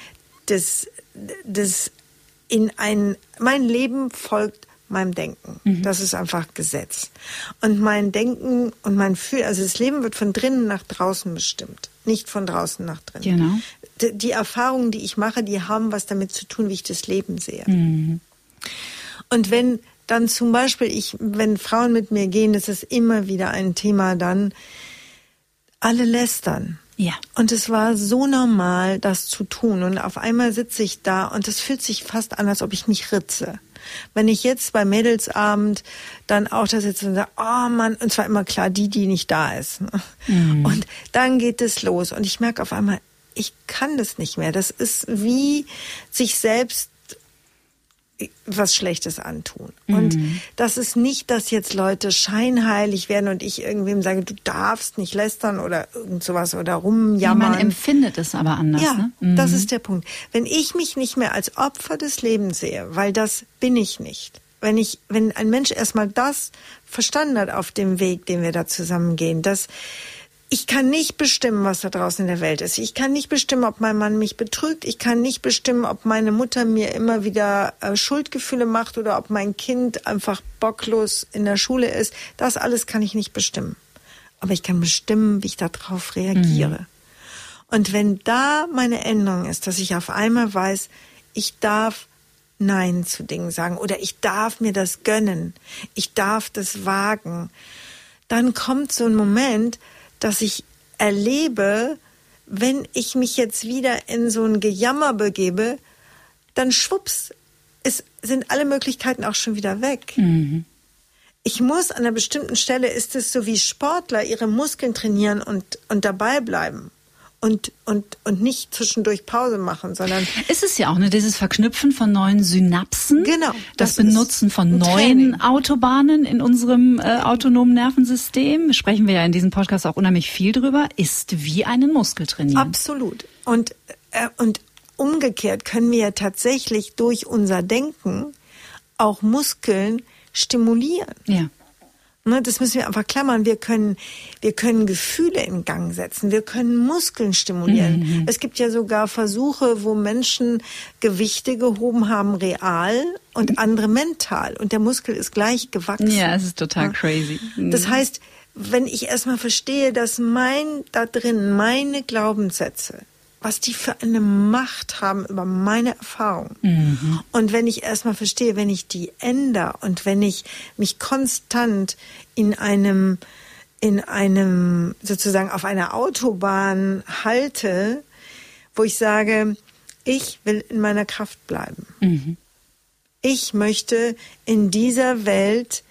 mein Leben folgt meinem Denken. Das ist einfach Gesetz. Und mein Denken und mein Fühlen, also das Leben wird von drinnen nach draußen bestimmt, nicht von draußen nach drinnen. Genau. Die Erfahrungen, die ich mache, die haben was damit zu tun, wie ich das Leben sehe. Und wenn dann zum Beispiel wenn Frauen mit mir gehen, das ist immer wieder ein Thema dann, alle lästern. Ja. Und es war so normal, das zu tun. Und auf einmal sitze ich da und es fühlt sich fast an, als ob ich mich ritze. Wenn ich jetzt beim Mädelsabend dann auch da sitze und sage, oh Mann, und zwar immer klar, die nicht da ist. Und dann geht es los. Und ich merke auf einmal, ich kann das nicht mehr. Das ist wie sich selbst was Schlechtes antun. Und das ist nicht, dass jetzt Leute scheinheilig werden und ich irgendwem sage, du darfst nicht lästern oder irgend sowas oder rumjammern. Man empfindet es aber anders. Ja, ne? Das ist der Punkt. Wenn ich mich nicht mehr als Opfer des Lebens sehe, weil das bin ich nicht. Wenn ein Mensch erstmal das verstanden hat auf dem Weg, den wir da zusammen gehen, dass ich kann nicht bestimmen, was da draußen in der Welt ist. Ich kann nicht bestimmen, ob mein Mann mich betrügt. Ich kann nicht bestimmen, ob meine Mutter mir immer wieder Schuldgefühle macht oder ob mein Kind einfach bocklos in der Schule ist. Das alles kann ich nicht bestimmen. Aber ich kann bestimmen, wie ich darauf reagiere. Und wenn da meine Änderung ist, dass ich auf einmal weiß, ich darf Nein zu Dingen sagen oder ich darf mir das gönnen, ich darf das wagen, dann kommt so ein Moment, dass ich erlebe, wenn ich mich jetzt wieder in so ein Gejammer begebe, dann schwupps, sind alle Möglichkeiten auch schon wieder weg. Ich muss an einer bestimmten Stelle, ist es so wie Sportler ihre Muskeln trainieren und dabei bleiben. Und nicht zwischendurch Pause machen, sondern... Ist es ja auch, ne, dieses Verknüpfen von neuen Synapsen. Genau. Das Benutzen von neuen Autobahnen in unserem autonomen Nervensystem. Sprechen wir ja in diesem Podcast auch unheimlich viel drüber. Ist wie einen Muskel trainieren. Absolut. Und umgekehrt können wir ja tatsächlich durch unser Denken auch Muskeln stimulieren. Ja. Das müssen wir einfach klammern. Wir können Gefühle in Gang setzen. Wir können Muskeln stimulieren. Es gibt ja sogar Versuche, wo Menschen Gewichte gehoben haben, real und andere mental. Und der Muskel ist gleich gewachsen. Ja, es ist total crazy. Das heißt, wenn ich erstmal verstehe, dass meine Glaubenssätze, was die für eine Macht haben über meine Erfahrung. Und wenn ich erstmal verstehe, wenn ich die ändere und wenn ich mich konstant in einem sozusagen auf einer Autobahn halte, wo ich sage, ich will in meiner Kraft bleiben. Ich möchte in dieser Welt,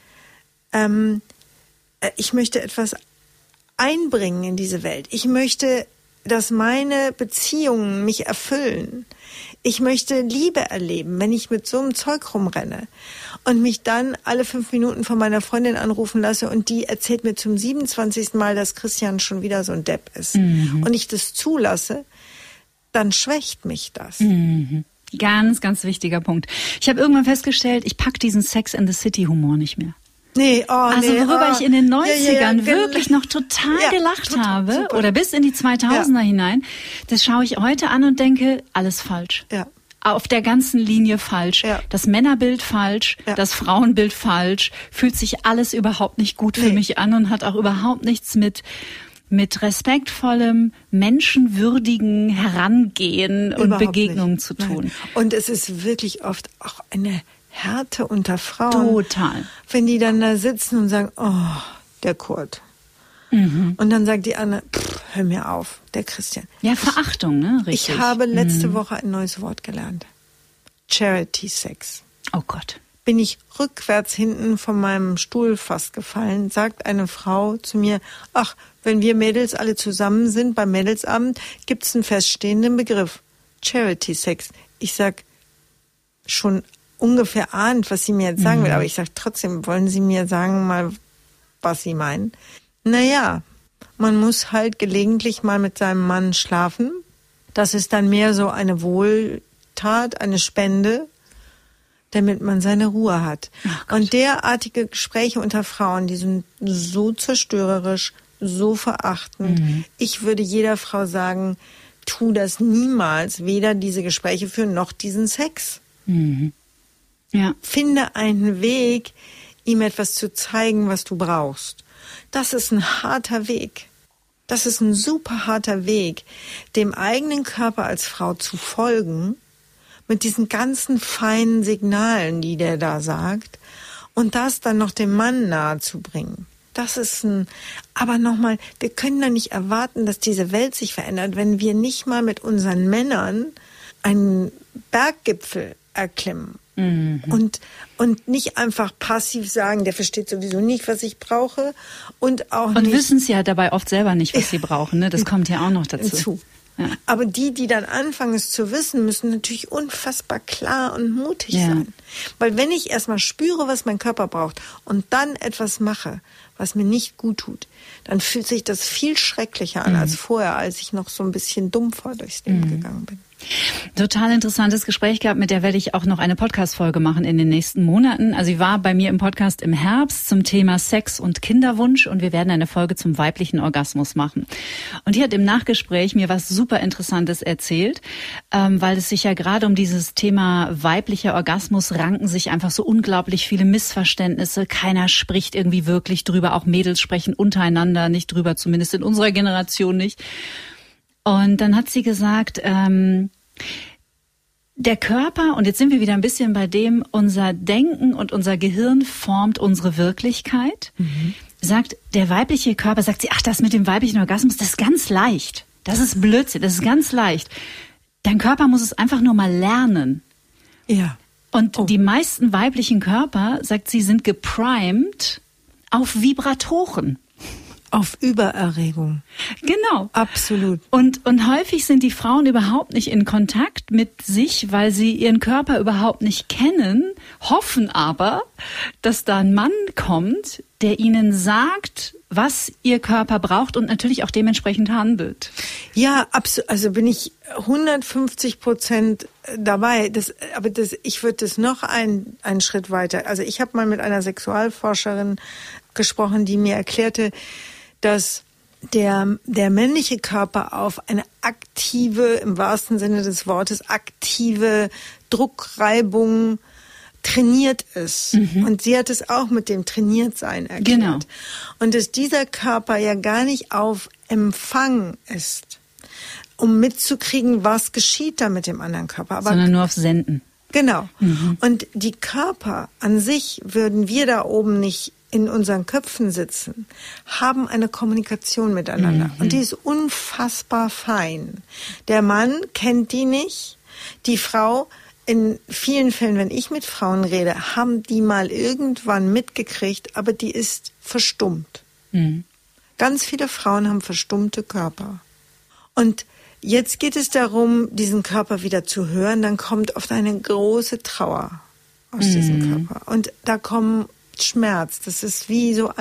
ich möchte etwas einbringen in diese Welt. Ich möchte, dass meine Beziehungen mich erfüllen. Ich möchte Liebe erleben, wenn ich mit so einem Zeug rumrenne und mich dann alle 5 Minuten von meiner Freundin anrufen lasse und die erzählt mir zum 27. Mal, dass Christian schon wieder so ein Depp ist und ich das zulasse, dann schwächt mich das. Ganz, ganz wichtiger Punkt. Ich habe irgendwann festgestellt, ich pack diesen Sex and the City Humor nicht mehr. Worüber ich in den 90ern wirklich noch total gelacht habe, super. Oder bis in die 2000er hinein, das schaue ich heute an und denke, alles falsch. Ja. Auf der ganzen Linie falsch. Ja. Das Männerbild falsch, das Frauenbild falsch, fühlt sich alles überhaupt nicht gut für mich an und hat auch überhaupt nichts mit respektvollem, menschenwürdigen Herangehen und Begegnungen zu tun. Nein. Und es ist wirklich oft auch eine Härte unter Frauen. Total. Wenn die dann da sitzen und sagen, oh, der Kurt. Und dann sagt die Anne, hör mir auf, der Christian. Ja, Verachtung, ne? Richtig. Ich habe letzte Woche ein neues Wort gelernt. Charity Sex. Oh Gott. Bin ich rückwärts hinten von meinem Stuhl fast gefallen, sagt eine Frau zu mir, ach, wenn wir Mädels alle zusammen sind beim Mädelsabend, gibt's einen feststehenden Begriff. Charity Sex. Ich sag, schon ungefähr ahnt, was sie mir jetzt sagen will, aber ich sage trotzdem, wollen Sie mir sagen mal, was Sie meinen? Naja, man muss halt gelegentlich mal mit seinem Mann schlafen. Das ist dann mehr so eine Wohltat, eine Spende, damit man seine Ruhe hat. Und derartige Gespräche unter Frauen, die sind so zerstörerisch, so verachtend. Ich würde jeder Frau sagen, tu das niemals, weder diese Gespräche führen, noch diesen Sex. Ja. Finde einen Weg, ihm etwas zu zeigen, was du brauchst. Das ist ein harter Weg. Das ist ein super harter Weg, dem eigenen Körper als Frau zu folgen, mit diesen ganzen feinen Signalen, die der da sagt, und das dann noch dem Mann nahezubringen. Das ist aber nochmal, wir können doch nicht erwarten, dass diese Welt sich verändert, wenn wir nicht mal mit unseren Männern einen Berggipfel erklimmen. Und nicht einfach passiv sagen, der versteht sowieso nicht, was ich brauche und auch nicht. Und wissen es ja dabei oft selber nicht, was sie brauchen, ne? Das kommt ja auch noch dazu. Aber die dann anfangen, es zu wissen, müssen natürlich unfassbar klar und mutig sein. Weil wenn ich erstmal spüre, was mein Körper braucht und dann etwas mache, was mir nicht gut tut, dann fühlt sich das viel schrecklicher an als vorher, als ich noch so ein bisschen dumpfer durchs Leben gegangen bin. Total interessantes Gespräch gehabt, mit der werde ich auch noch eine Podcast-Folge machen in den nächsten Monaten. Also sie war bei mir im Podcast im Herbst zum Thema Sex und Kinderwunsch und wir werden eine Folge zum weiblichen Orgasmus machen. Und die hat im Nachgespräch mir was super Interessantes erzählt, weil es sich ja gerade um dieses Thema weiblicher Orgasmus ranken sich einfach so unglaublich viele Missverständnisse. Keiner spricht irgendwie wirklich drüber, auch Mädels sprechen untereinander nicht drüber, zumindest in unserer Generation nicht. Und dann hat sie gesagt, der Körper, und jetzt sind wir wieder ein bisschen bei dem, unser Denken und unser Gehirn formt unsere Wirklichkeit. Sagt der weibliche Körper, sagt sie, ach, das mit dem weiblichen Orgasmus, das ist ganz leicht. Das ist Blödsinn, das ist ganz leicht. Dein Körper muss es einfach nur mal lernen. Ja. Und die meisten weiblichen Körper, sagt sie, sind geprimed auf Vibratoren. Auf Übererregung. Genau. Absolut. Und häufig sind die Frauen überhaupt nicht in Kontakt mit sich, weil sie ihren Körper überhaupt nicht kennen, hoffen aber, dass da ein Mann kommt, der ihnen sagt, was ihr Körper braucht und natürlich auch dementsprechend handelt. Ja, absolut. Also bin ich 150% dabei. Ich würde das noch einen Schritt weiter. Also ich habe mal mit einer Sexualforscherin gesprochen, die mir erklärte, dass der männliche Körper auf eine aktive, im wahrsten Sinne des Wortes, aktive Druckreibung trainiert ist. Und sie hat es auch mit dem Trainiertsein erklärt. Genau. Und dass dieser Körper ja gar nicht auf Empfang ist, um mitzukriegen, was geschieht da mit dem anderen Körper. Aber sondern nur auf Senden. Genau. Und die Körper an sich würden wir da oben nicht in unseren Köpfen sitzen, haben eine Kommunikation miteinander. Und die ist unfassbar fein. Der Mann kennt die nicht. Die Frau, in vielen Fällen, wenn ich mit Frauen rede, haben die mal irgendwann mitgekriegt, aber die ist verstummt. Ganz viele Frauen haben verstummte Körper. Und jetzt geht es darum, diesen Körper wieder zu hören. Dann kommt oft eine große Trauer aus diesem Körper. Und da kommen Schmerz. Das ist wie so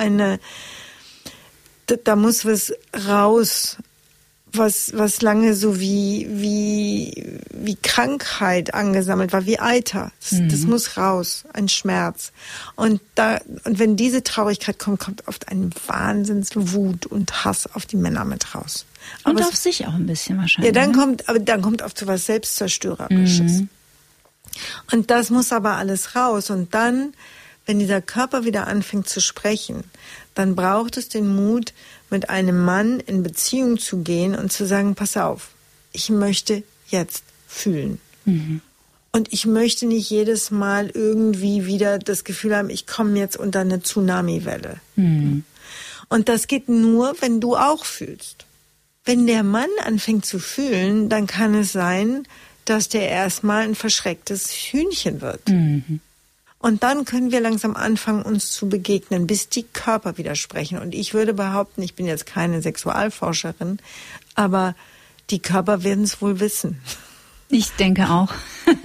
da muss was raus, was lange so wie Krankheit angesammelt war, wie Eiter. Das muss raus, ein Schmerz. Und wenn diese Traurigkeit kommt oft ein Wahnsinnswut und Hass auf die Männer mit raus. Und auf sich auch ein bisschen wahrscheinlich. Ja, dann kommt oft so was Selbstzerstörerisches. Und das muss aber alles raus. Und dann, wenn dieser Körper wieder anfängt zu sprechen, dann braucht es den Mut, mit einem Mann in Beziehung zu gehen und zu sagen, pass auf, ich möchte jetzt fühlen. Und ich möchte nicht jedes Mal irgendwie wieder das Gefühl haben, ich komme jetzt unter eine Tsunamiwelle. Und das geht nur, wenn du auch fühlst. Wenn der Mann anfängt zu fühlen, dann kann es sein, dass der erstmal ein verschrecktes Hühnchen wird. Und dann können wir langsam anfangen, uns zu begegnen, bis die Körper widersprechen. Und ich würde behaupten, ich bin jetzt keine Sexualforscherin, aber die Körper werden es wohl wissen. Ich denke auch.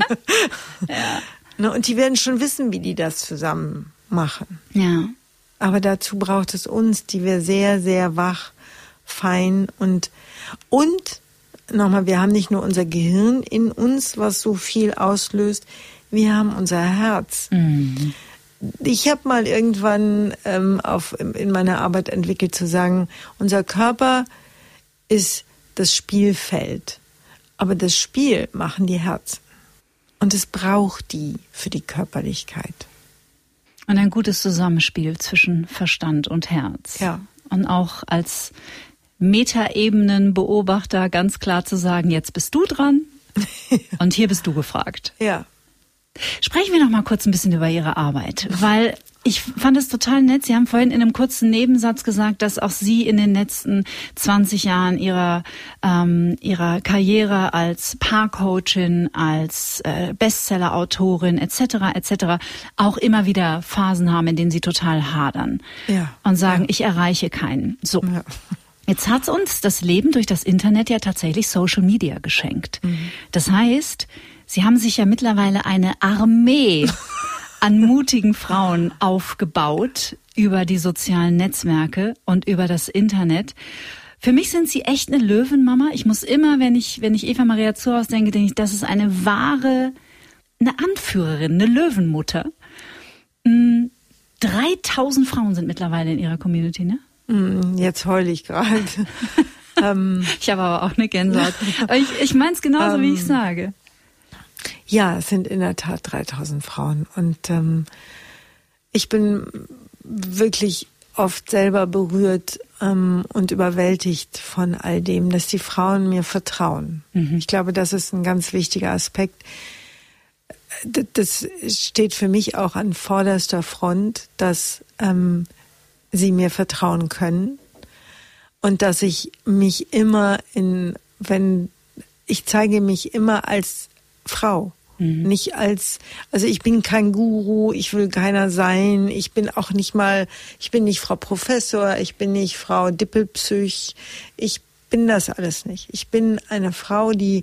Ja. Und die werden schon wissen, wie die das zusammen machen. Ja. Aber dazu braucht es uns, die wir sehr, sehr wach, fein und nochmal, wir haben nicht nur unser Gehirn in uns, was so viel auslöst, wir haben unser Herz. Ich habe mal irgendwann in meiner Arbeit entwickelt zu sagen, unser Körper ist das Spielfeld, aber das Spiel machen die Herzen. Und es braucht die für die Körperlichkeit. Und ein gutes Zusammenspiel zwischen Verstand und Herz. Ja. Und auch als Metaebenenbeobachter ganz klar zu sagen, jetzt bist du dran und hier bist du gefragt. Ja. Sprechen wir noch mal kurz ein bisschen über Ihre Arbeit, weil ich fand es total nett. Sie haben vorhin in einem kurzen Nebensatz gesagt, dass auch Sie in den letzten 20 Jahren ihrer Karriere als Paarcoachin, als Bestseller-Autorin etc. auch immer wieder Phasen haben, in denen Sie total hadern und sagen, ich erreiche keinen. So. Ja. Jetzt hat's uns das Leben durch das Internet ja tatsächlich Social Media geschenkt. Das heißt, Sie haben sich ja mittlerweile eine Armee an mutigen Frauen aufgebaut über die sozialen Netzwerke und über das Internet. Für mich sind Sie echt eine Löwenmama. Ich muss immer, wenn ich Eva Maria Zurhaus denke ich, das ist eine Anführerin, eine Löwenmutter. 3000 Frauen sind mittlerweile in Ihrer Community, ne? Jetzt heule ich gerade. Ich habe aber auch eine Gänsehaut. Ich meine es genauso, wie ich sage. Ja, es sind in der Tat 3000 Frauen. Und ich bin wirklich oft selber berührt und überwältigt von all dem, dass die Frauen mir vertrauen. Ich glaube, das ist ein ganz wichtiger Aspekt. Das steht für mich auch an vorderster Front, dass sie mir vertrauen können und dass ich mich immer ich zeige mich immer als Frau. Nicht also ich bin kein Guru, ich will keiner sein, ich bin nicht Frau Professor, ich bin nicht Frau Dippelpsych, ich bin das alles nicht. Ich bin eine Frau, die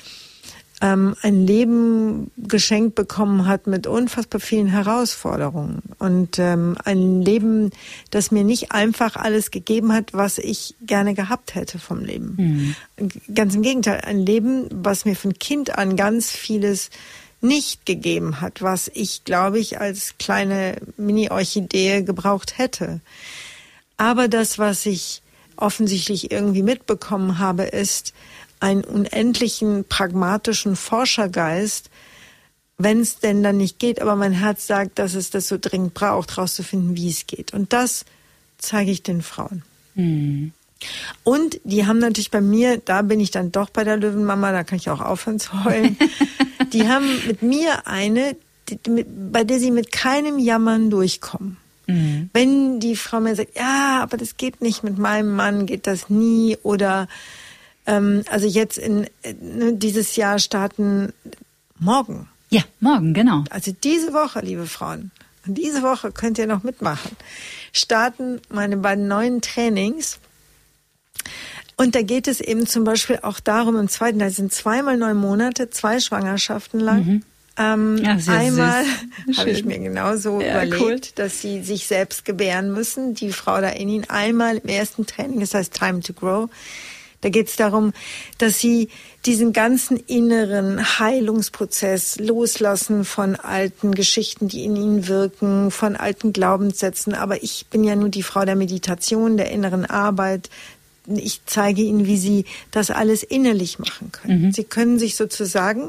ein Leben geschenkt bekommen hat mit unfassbar vielen Herausforderungen und ein Leben, das mir nicht einfach alles gegeben hat, was ich gerne gehabt hätte vom Leben. Ganz im Gegenteil, ein Leben, was mir von Kind an ganz vieles nicht gegeben hat, was ich, glaube ich, als kleine Mini-Orchidee gebraucht hätte. Aber das, was ich offensichtlich irgendwie mitbekommen habe, ist einen unendlichen pragmatischen Forschergeist, wenn es denn dann nicht geht, aber mein Herz sagt, dass es das so dringend braucht, rauszufinden, wie es geht. Und das zeige ich den Frauen. Und die haben natürlich bei mir, da bin ich dann doch bei der Löwenmama, da kann ich auch aufhören zu heulen, die haben mit mir bei der sie mit keinem Jammern durchkommen. Wenn die Frau mir sagt, ja, aber das geht nicht, mit meinem Mann geht das nie, oder also jetzt dieses Jahr starten morgen. Ja, morgen, genau. Also diese Woche, liebe Frauen, und diese Woche könnt ihr noch mitmachen, starten meine beiden neuen Trainings. Und da geht es eben zum Beispiel auch darum, im zweiten, da sind 2x 9 Monate, 2 Schwangerschaften lang. Einmal habe ich mir genauso überlegt, dass sie sich selbst gebären müssen, die Frau da in ihnen. Einmal im ersten Training, das heißt Time to Grow. Da geht es darum, dass sie diesen ganzen inneren Heilungsprozess loslassen von alten Geschichten, die in ihnen wirken, von alten Glaubenssätzen. Aber ich bin ja nur die Frau der Meditation, der inneren Arbeit. Ich zeige ihnen, wie sie das alles innerlich machen können. Sie können sich sozusagen,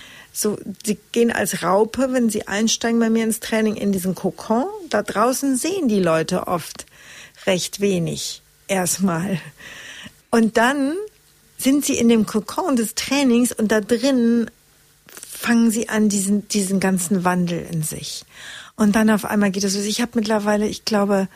sie gehen als Raupe, wenn sie einsteigen bei mir ins Training, in diesen Kokon. Da draußen sehen die Leute oft recht wenig erstmal. Und dann sind sie in dem Kokon des Trainings und da drin fangen sie an, diesen ganzen Wandel in sich. Und dann auf einmal geht es so. Ich habe mittlerweile, ich glaube,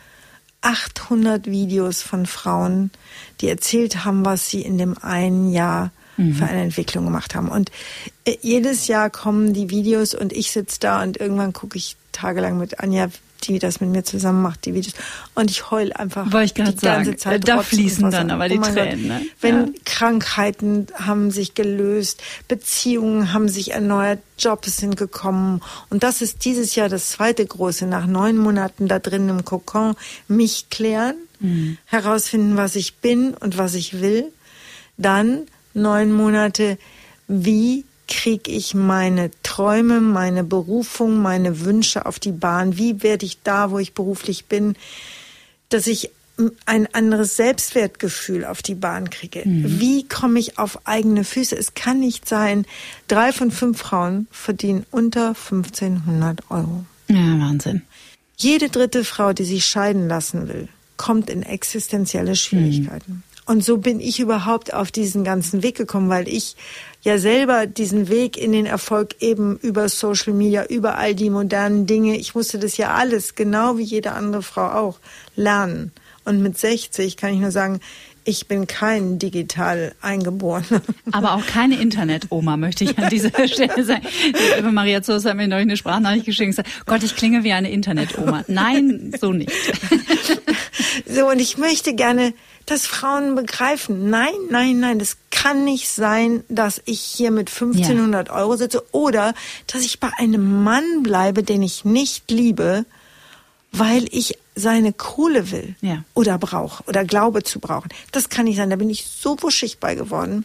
800 Videos von Frauen, die erzählt haben, was sie in dem einen Jahr für eine Entwicklung gemacht haben. Und jedes Jahr kommen die Videos und ich sitze da und irgendwann gucke ich tagelang mit Anja, die das mit mir zusammen macht, die Videos. Und ich heul einfach die ganze Zeit. Da fließen dann aber die Tränen. Ne? Wenn Krankheiten haben sich gelöst, Beziehungen haben sich erneuert, Jobs sind gekommen. Und das ist dieses Jahr das zweite große, nach 9 Monaten da drin im Kokon, mich klären, herausfinden, was ich bin und was ich will. Dann 9 Monate, wie kriege ich meine Träume, meine Berufung, meine Wünsche auf die Bahn? Wie werde ich da, wo ich beruflich bin, dass ich ein anderes Selbstwertgefühl auf die Bahn kriege? Wie komme ich auf eigene Füße? Es kann nicht sein, 3 von 5 Frauen verdienen unter 1.500 Euro. Ja, Wahnsinn. Jede 3. Frau, die sich scheiden lassen will, kommt in existenzielle Schwierigkeiten. Und so bin ich überhaupt auf diesen ganzen Weg gekommen, weil ich ja selber diesen Weg in den Erfolg eben über Social Media, über all die modernen Dinge, ich musste das ja alles, genau wie jede andere Frau auch, lernen. Und mit 60 kann ich nur sagen, ich bin kein digital Eingeborener. Aber auch keine Internet-Oma, möchte ich an dieser Stelle sagen. Die Eva Maria Zurhaus hat mir neulich eine Sprachnachricht geschickt und gesagt, Gott, ich klinge wie eine Internet-Oma. Nein, so nicht. So, und ich möchte gerne dass Frauen begreifen, nein, das kann nicht sein, dass ich hier mit 1.500 Euro sitze oder dass ich bei einem Mann bleibe, den ich nicht liebe, weil ich seine Kohle will oder brauche oder glaube zu brauchen. Das kann nicht sein, da bin ich so wuschig bei geworden.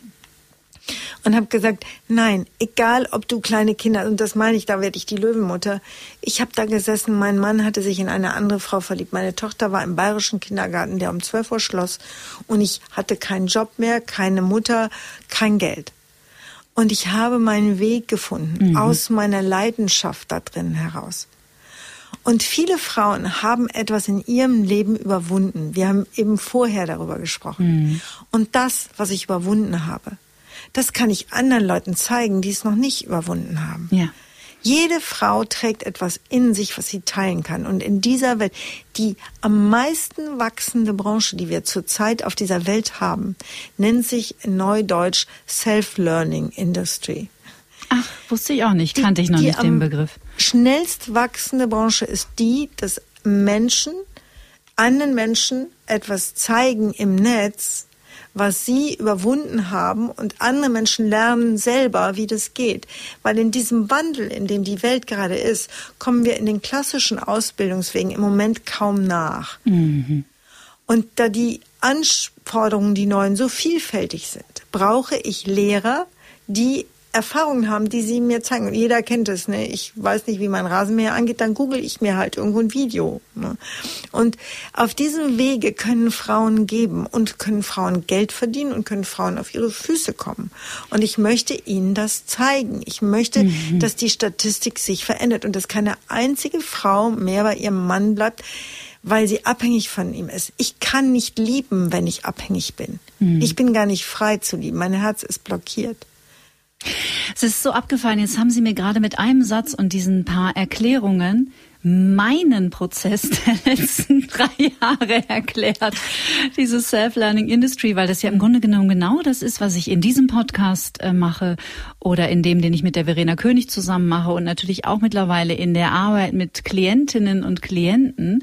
Und habe gesagt, nein, egal ob du kleine Kinder, und das meine ich, da werde ich die Löwenmutter. Ich habe da gesessen, mein Mann hatte sich in eine andere Frau verliebt. Meine Tochter war im bayerischen Kindergarten, der um 12 Uhr schloss. Und ich hatte keinen Job mehr, keine Mutter, kein Geld. Und ich habe meinen Weg gefunden, aus meiner Leidenschaft da drin heraus. Und viele Frauen haben etwas in ihrem Leben überwunden. Wir haben eben vorher darüber gesprochen. Und das, was ich überwunden habe, das kann ich anderen Leuten zeigen, die es noch nicht überwunden haben. Ja. Jede Frau trägt etwas in sich, was sie teilen kann. Und in dieser Welt, die am meisten wachsende Branche, die wir zurzeit auf dieser Welt haben, nennt sich in Neudeutsch Self-Learning Industry. Ach, wusste ich auch nicht, kannte ich noch nicht den Begriff. Schnellst wachsende Branche ist die, dass Menschen, anderen Menschen etwas zeigen im Netz, was sie überwunden haben und andere Menschen lernen selber, wie das geht. Weil in diesem Wandel, in dem die Welt gerade ist, kommen wir in den klassischen Ausbildungswegen im Moment kaum nach. Und da die Anforderungen, die neuen, so vielfältig sind, brauche ich Lehrer, die Erfahrungen haben, die sie mir zeigen. Und jeder kennt es, ne? Ich weiß nicht, wie mein Rasenmäher angeht, dann google ich mir halt irgendwo ein Video. Ne? Und auf diesem Wege können Frauen geben und können Frauen Geld verdienen und können Frauen auf ihre Füße kommen. Und ich möchte ihnen das zeigen. Ich möchte, dass die Statistik sich verändert und dass keine einzige Frau mehr bei ihrem Mann bleibt, weil sie abhängig von ihm ist. Ich kann nicht lieben, wenn ich abhängig bin. Ich bin gar nicht frei zu lieben. Mein Herz ist blockiert. Es ist so abgefallen, jetzt haben Sie mir gerade mit einem Satz und diesen paar Erklärungen meinen Prozess der letzten 3 Jahre erklärt, diese Self-Learning Industry, weil das ja im Grunde genommen genau das ist, was ich in diesem Podcast mache oder in dem, den ich mit der Verena König zusammen mache und natürlich auch mittlerweile in der Arbeit mit Klientinnen und Klienten.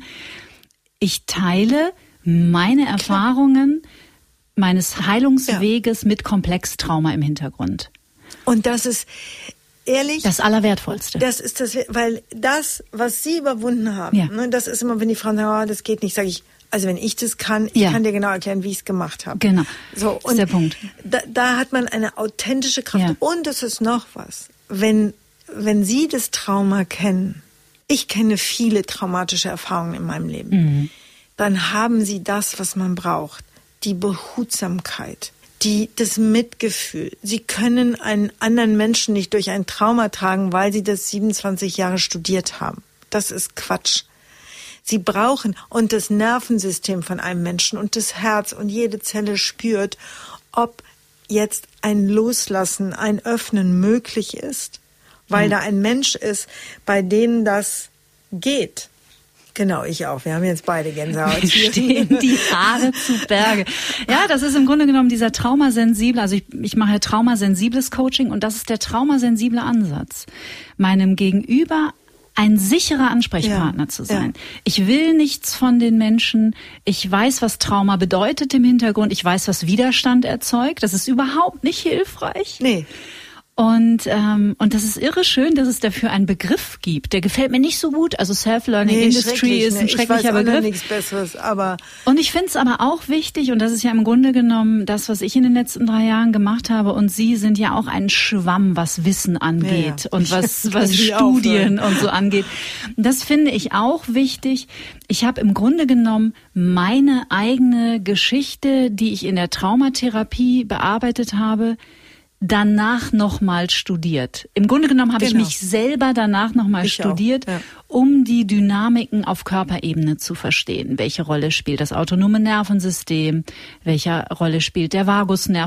Ich teile meine Erfahrungen meines Heilungsweges mit Komplextrauma im Hintergrund. Und das ist ehrlich das Allerwertvollste. Das ist das, weil das, was Sie überwunden haben, ne, das ist immer, wenn die Frauen sagen, oh, das geht nicht, sage ich, also wenn ich das kann, ich kann dir genau erklären, wie ich es gemacht habe. Genau, so, und ist der Punkt. Da hat man eine authentische Kraft. Ja. Und es ist noch was, wenn Sie das Trauma kennen, ich kenne viele traumatische Erfahrungen in meinem Leben, dann haben Sie das, was man braucht, die Behutsamkeit, das Mitgefühl. Sie können einen anderen Menschen nicht durch ein Trauma tragen, weil sie das 27 Jahre studiert haben. Das ist Quatsch. Sie brauchen und das Nervensystem von einem Menschen und das Herz und jede Zelle spürt, ob jetzt ein Loslassen, ein Öffnen möglich ist, weil da ein Mensch ist, bei dem das geht. Genau, ich auch. Wir haben jetzt beide Gänsehaut. Mir stehen die Haare zu Berge. Ja, das ist im Grunde genommen dieser traumasensible, also ich mache ja traumasensibles Coaching und das ist der traumasensible Ansatz. Meinem Gegenüber ein sicherer Ansprechpartner zu sein. Ja. Ich will nichts von den Menschen. Ich weiß, was Trauma bedeutet im Hintergrund. Ich weiß, was Widerstand erzeugt. Das ist überhaupt nicht hilfreich. Nee. Und das ist irre schön, dass es dafür einen Begriff gibt. Der gefällt mir nicht so gut. Also Self-Learning Industry ist ein schrecklicher Begriff. Nichts Besseres, aber und ich finde es aber auch wichtig, und das ist ja im Grunde genommen das, was ich in den letzten 3 Jahren gemacht habe. Und Sie sind ja auch ein Schwamm, was Wissen angeht und was Studien und so angeht. Das finde ich auch wichtig. Ich habe im Grunde genommen meine eigene Geschichte, die ich in der Traumatherapie bearbeitet habe, danach nochmal studiert. Im Grunde genommen habe ich mich selber danach nochmal studiert, um die Dynamiken auf Körperebene zu verstehen. Welche Rolle spielt das autonome Nervensystem? Welche Rolle spielt der Vagusnerv?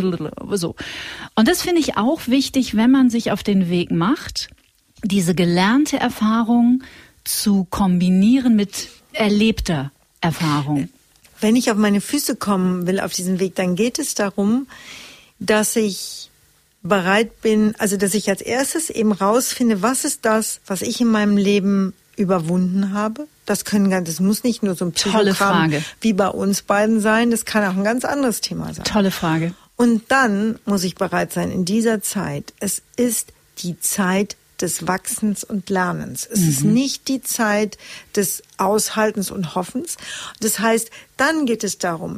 So. Und das finde ich auch wichtig, wenn man sich auf den Weg macht, diese gelernte Erfahrung zu kombinieren mit erlebter Erfahrung. Wenn ich auf meine Füße kommen will auf diesen Weg, dann geht es darum, dass ich bereit bin, also dass ich als erstes eben rausfinde, was ist das, was ich in meinem Leben überwunden habe, Das muss nicht nur so ein Psychogramm wie bei uns beiden sein. Das kann auch ein ganz anderes Thema sein. Tolle Frage. Und dann muss ich bereit sein, in dieser Zeit, es ist die Zeit des Wachsens und Lernens. Es ist nicht die Zeit des Aushaltens und Hoffens. Das heißt, dann geht es darum,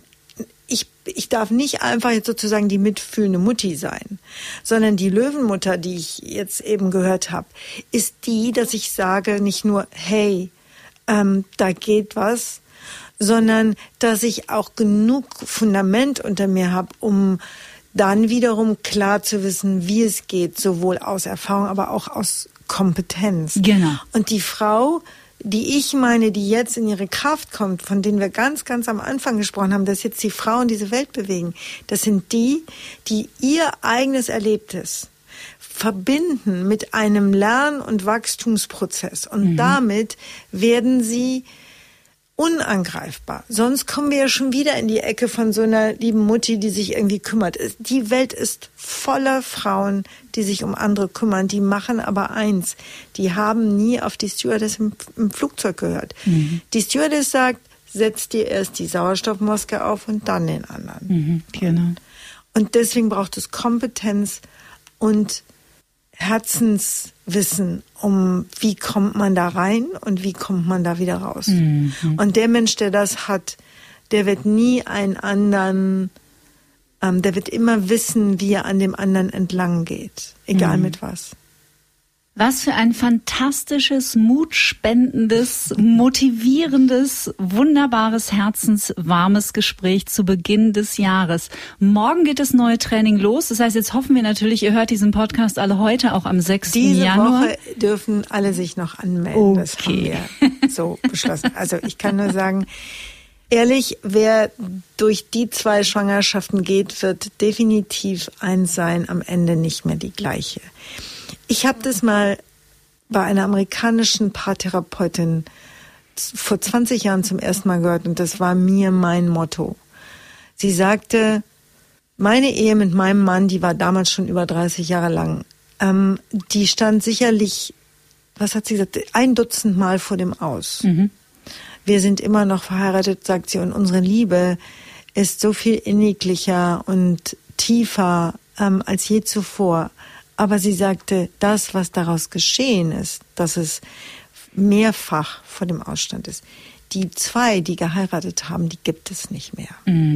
ich darf nicht einfach jetzt sozusagen die mitfühlende Mutti sein, sondern die Löwenmutter, die ich jetzt eben gehört habe, ist die, dass ich sage nicht nur, hey, da geht was, sondern dass ich auch genug Fundament unter mir habe, um dann wiederum klar zu wissen, wie es geht, sowohl aus Erfahrung, aber auch aus Kompetenz. Genau. Und die Frau, die ich meine, die jetzt in ihre Kraft kommt, von denen wir ganz, ganz am Anfang gesprochen haben, dass jetzt die Frauen diese Welt bewegen, das sind die ihr eigenes Erlebtes verbinden mit einem Lern- und Wachstumsprozess. Und damit werden sie unangreifbar. Sonst kommen wir ja schon wieder in die Ecke von so einer lieben Mutti, die sich irgendwie kümmert. Die Welt ist voller Frauen, die sich um andere kümmern. Die machen aber eins. Die haben nie auf die Stewardess im Flugzeug gehört. Die Stewardess sagt, setz dir erst die Sauerstoffmaske auf und dann den anderen. Genau. Und deswegen braucht es Kompetenz und Herzenswissen, wie kommt man da rein und wie kommt man da wieder raus. Und der Mensch, der das hat, der wird nie einen anderen, der wird immer wissen, wie er an dem anderen entlang geht, egal mit was. Was für ein fantastisches, mutspendendes, motivierendes, wunderbares, herzenswarmes Gespräch zu Beginn des Jahres. Morgen geht das neue Training los. Das heißt, jetzt hoffen wir natürlich, ihr hört diesen Podcast alle heute, auch am 6. Januar. Diese Woche dürfen alle sich noch anmelden. Okay. Das haben wir so beschlossen. Also ich kann nur sagen, ehrlich, wer durch die 2 Schwangerschaften geht, wird definitiv eins sein, am Ende nicht mehr die gleiche. Ich habe das mal bei einer amerikanischen Paartherapeutin vor 20 Jahren zum ersten Mal gehört und das war mir mein Motto. Sie sagte, meine Ehe mit meinem Mann, die war damals schon über 30 Jahre lang, die stand sicherlich, was hat sie gesagt, 1 Dutzend Mal vor dem Aus. Wir sind immer noch verheiratet, sagt sie, und unsere Liebe ist so viel inniglicher und tiefer als je zuvor. Aber sie sagte, das, was daraus geschehen ist, dass es mehrfach vor dem Ausstand ist. Die 2, die geheiratet haben, die gibt es nicht mehr.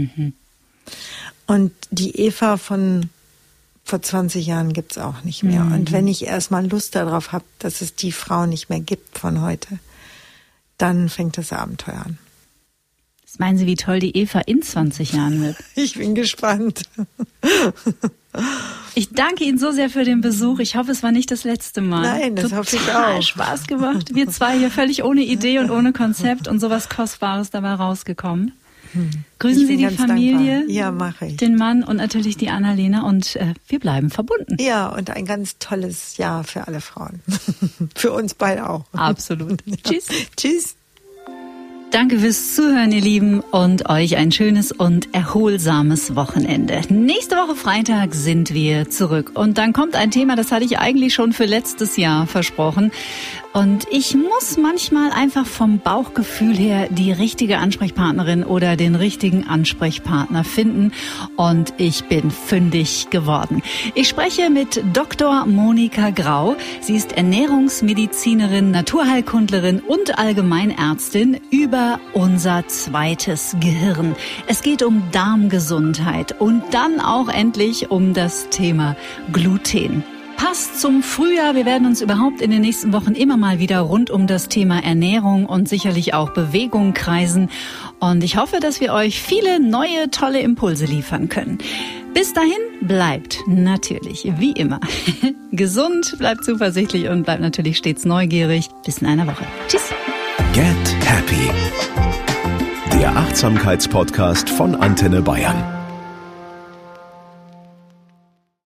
Und die Eva von vor 20 Jahren gibt es auch nicht mehr. Und wenn ich erstmal Lust darauf habe, dass es die Frau nicht mehr gibt von heute, dann fängt das Abenteuer an. Was meinen Sie, wie toll die Eva in 20 Jahren wird? Ich bin gespannt. Ich danke Ihnen so sehr für den Besuch. Ich hoffe, es war nicht das letzte Mal. Nein, das hoffe ich auch. Total Spaß gemacht. Wir 2 hier völlig ohne Idee und ohne Konzept und sowas Kostbares dabei rausgekommen. Grüßen Sie die Familie, dankbar. Ja, mache ich. Den Mann und natürlich die Annalena und wir bleiben verbunden. Ja, und ein ganz tolles Jahr für alle Frauen. Für uns beide auch. Absolut. Tschüss. Tschüss. Danke fürs Zuhören, ihr Lieben, und euch ein schönes und erholsames Wochenende. Nächste Woche Freitag sind wir zurück. Und dann kommt ein Thema, das hatte ich eigentlich schon für letztes Jahr versprochen. Und ich muss manchmal einfach vom Bauchgefühl her die richtige Ansprechpartnerin oder den richtigen Ansprechpartner finden. Und ich bin fündig geworden. Ich spreche mit Dr. Monika Grau. Sie ist Ernährungsmedizinerin, Naturheilkundlerin und Allgemeinärztin über unser zweites Gehirn. Es geht um Darmgesundheit und dann auch endlich um das Thema Gluten. Passt zum Frühjahr. Wir werden uns überhaupt in den nächsten Wochen immer mal wieder rund um das Thema Ernährung und sicherlich auch Bewegung kreisen. Und ich hoffe, dass wir euch viele neue, tolle Impulse liefern können. Bis dahin bleibt natürlich, wie immer, gesund, bleibt zuversichtlich und bleibt natürlich stets neugierig. Bis in einer Woche. Tschüss. Get Happy. Der Achtsamkeitspodcast von Antenne Bayern.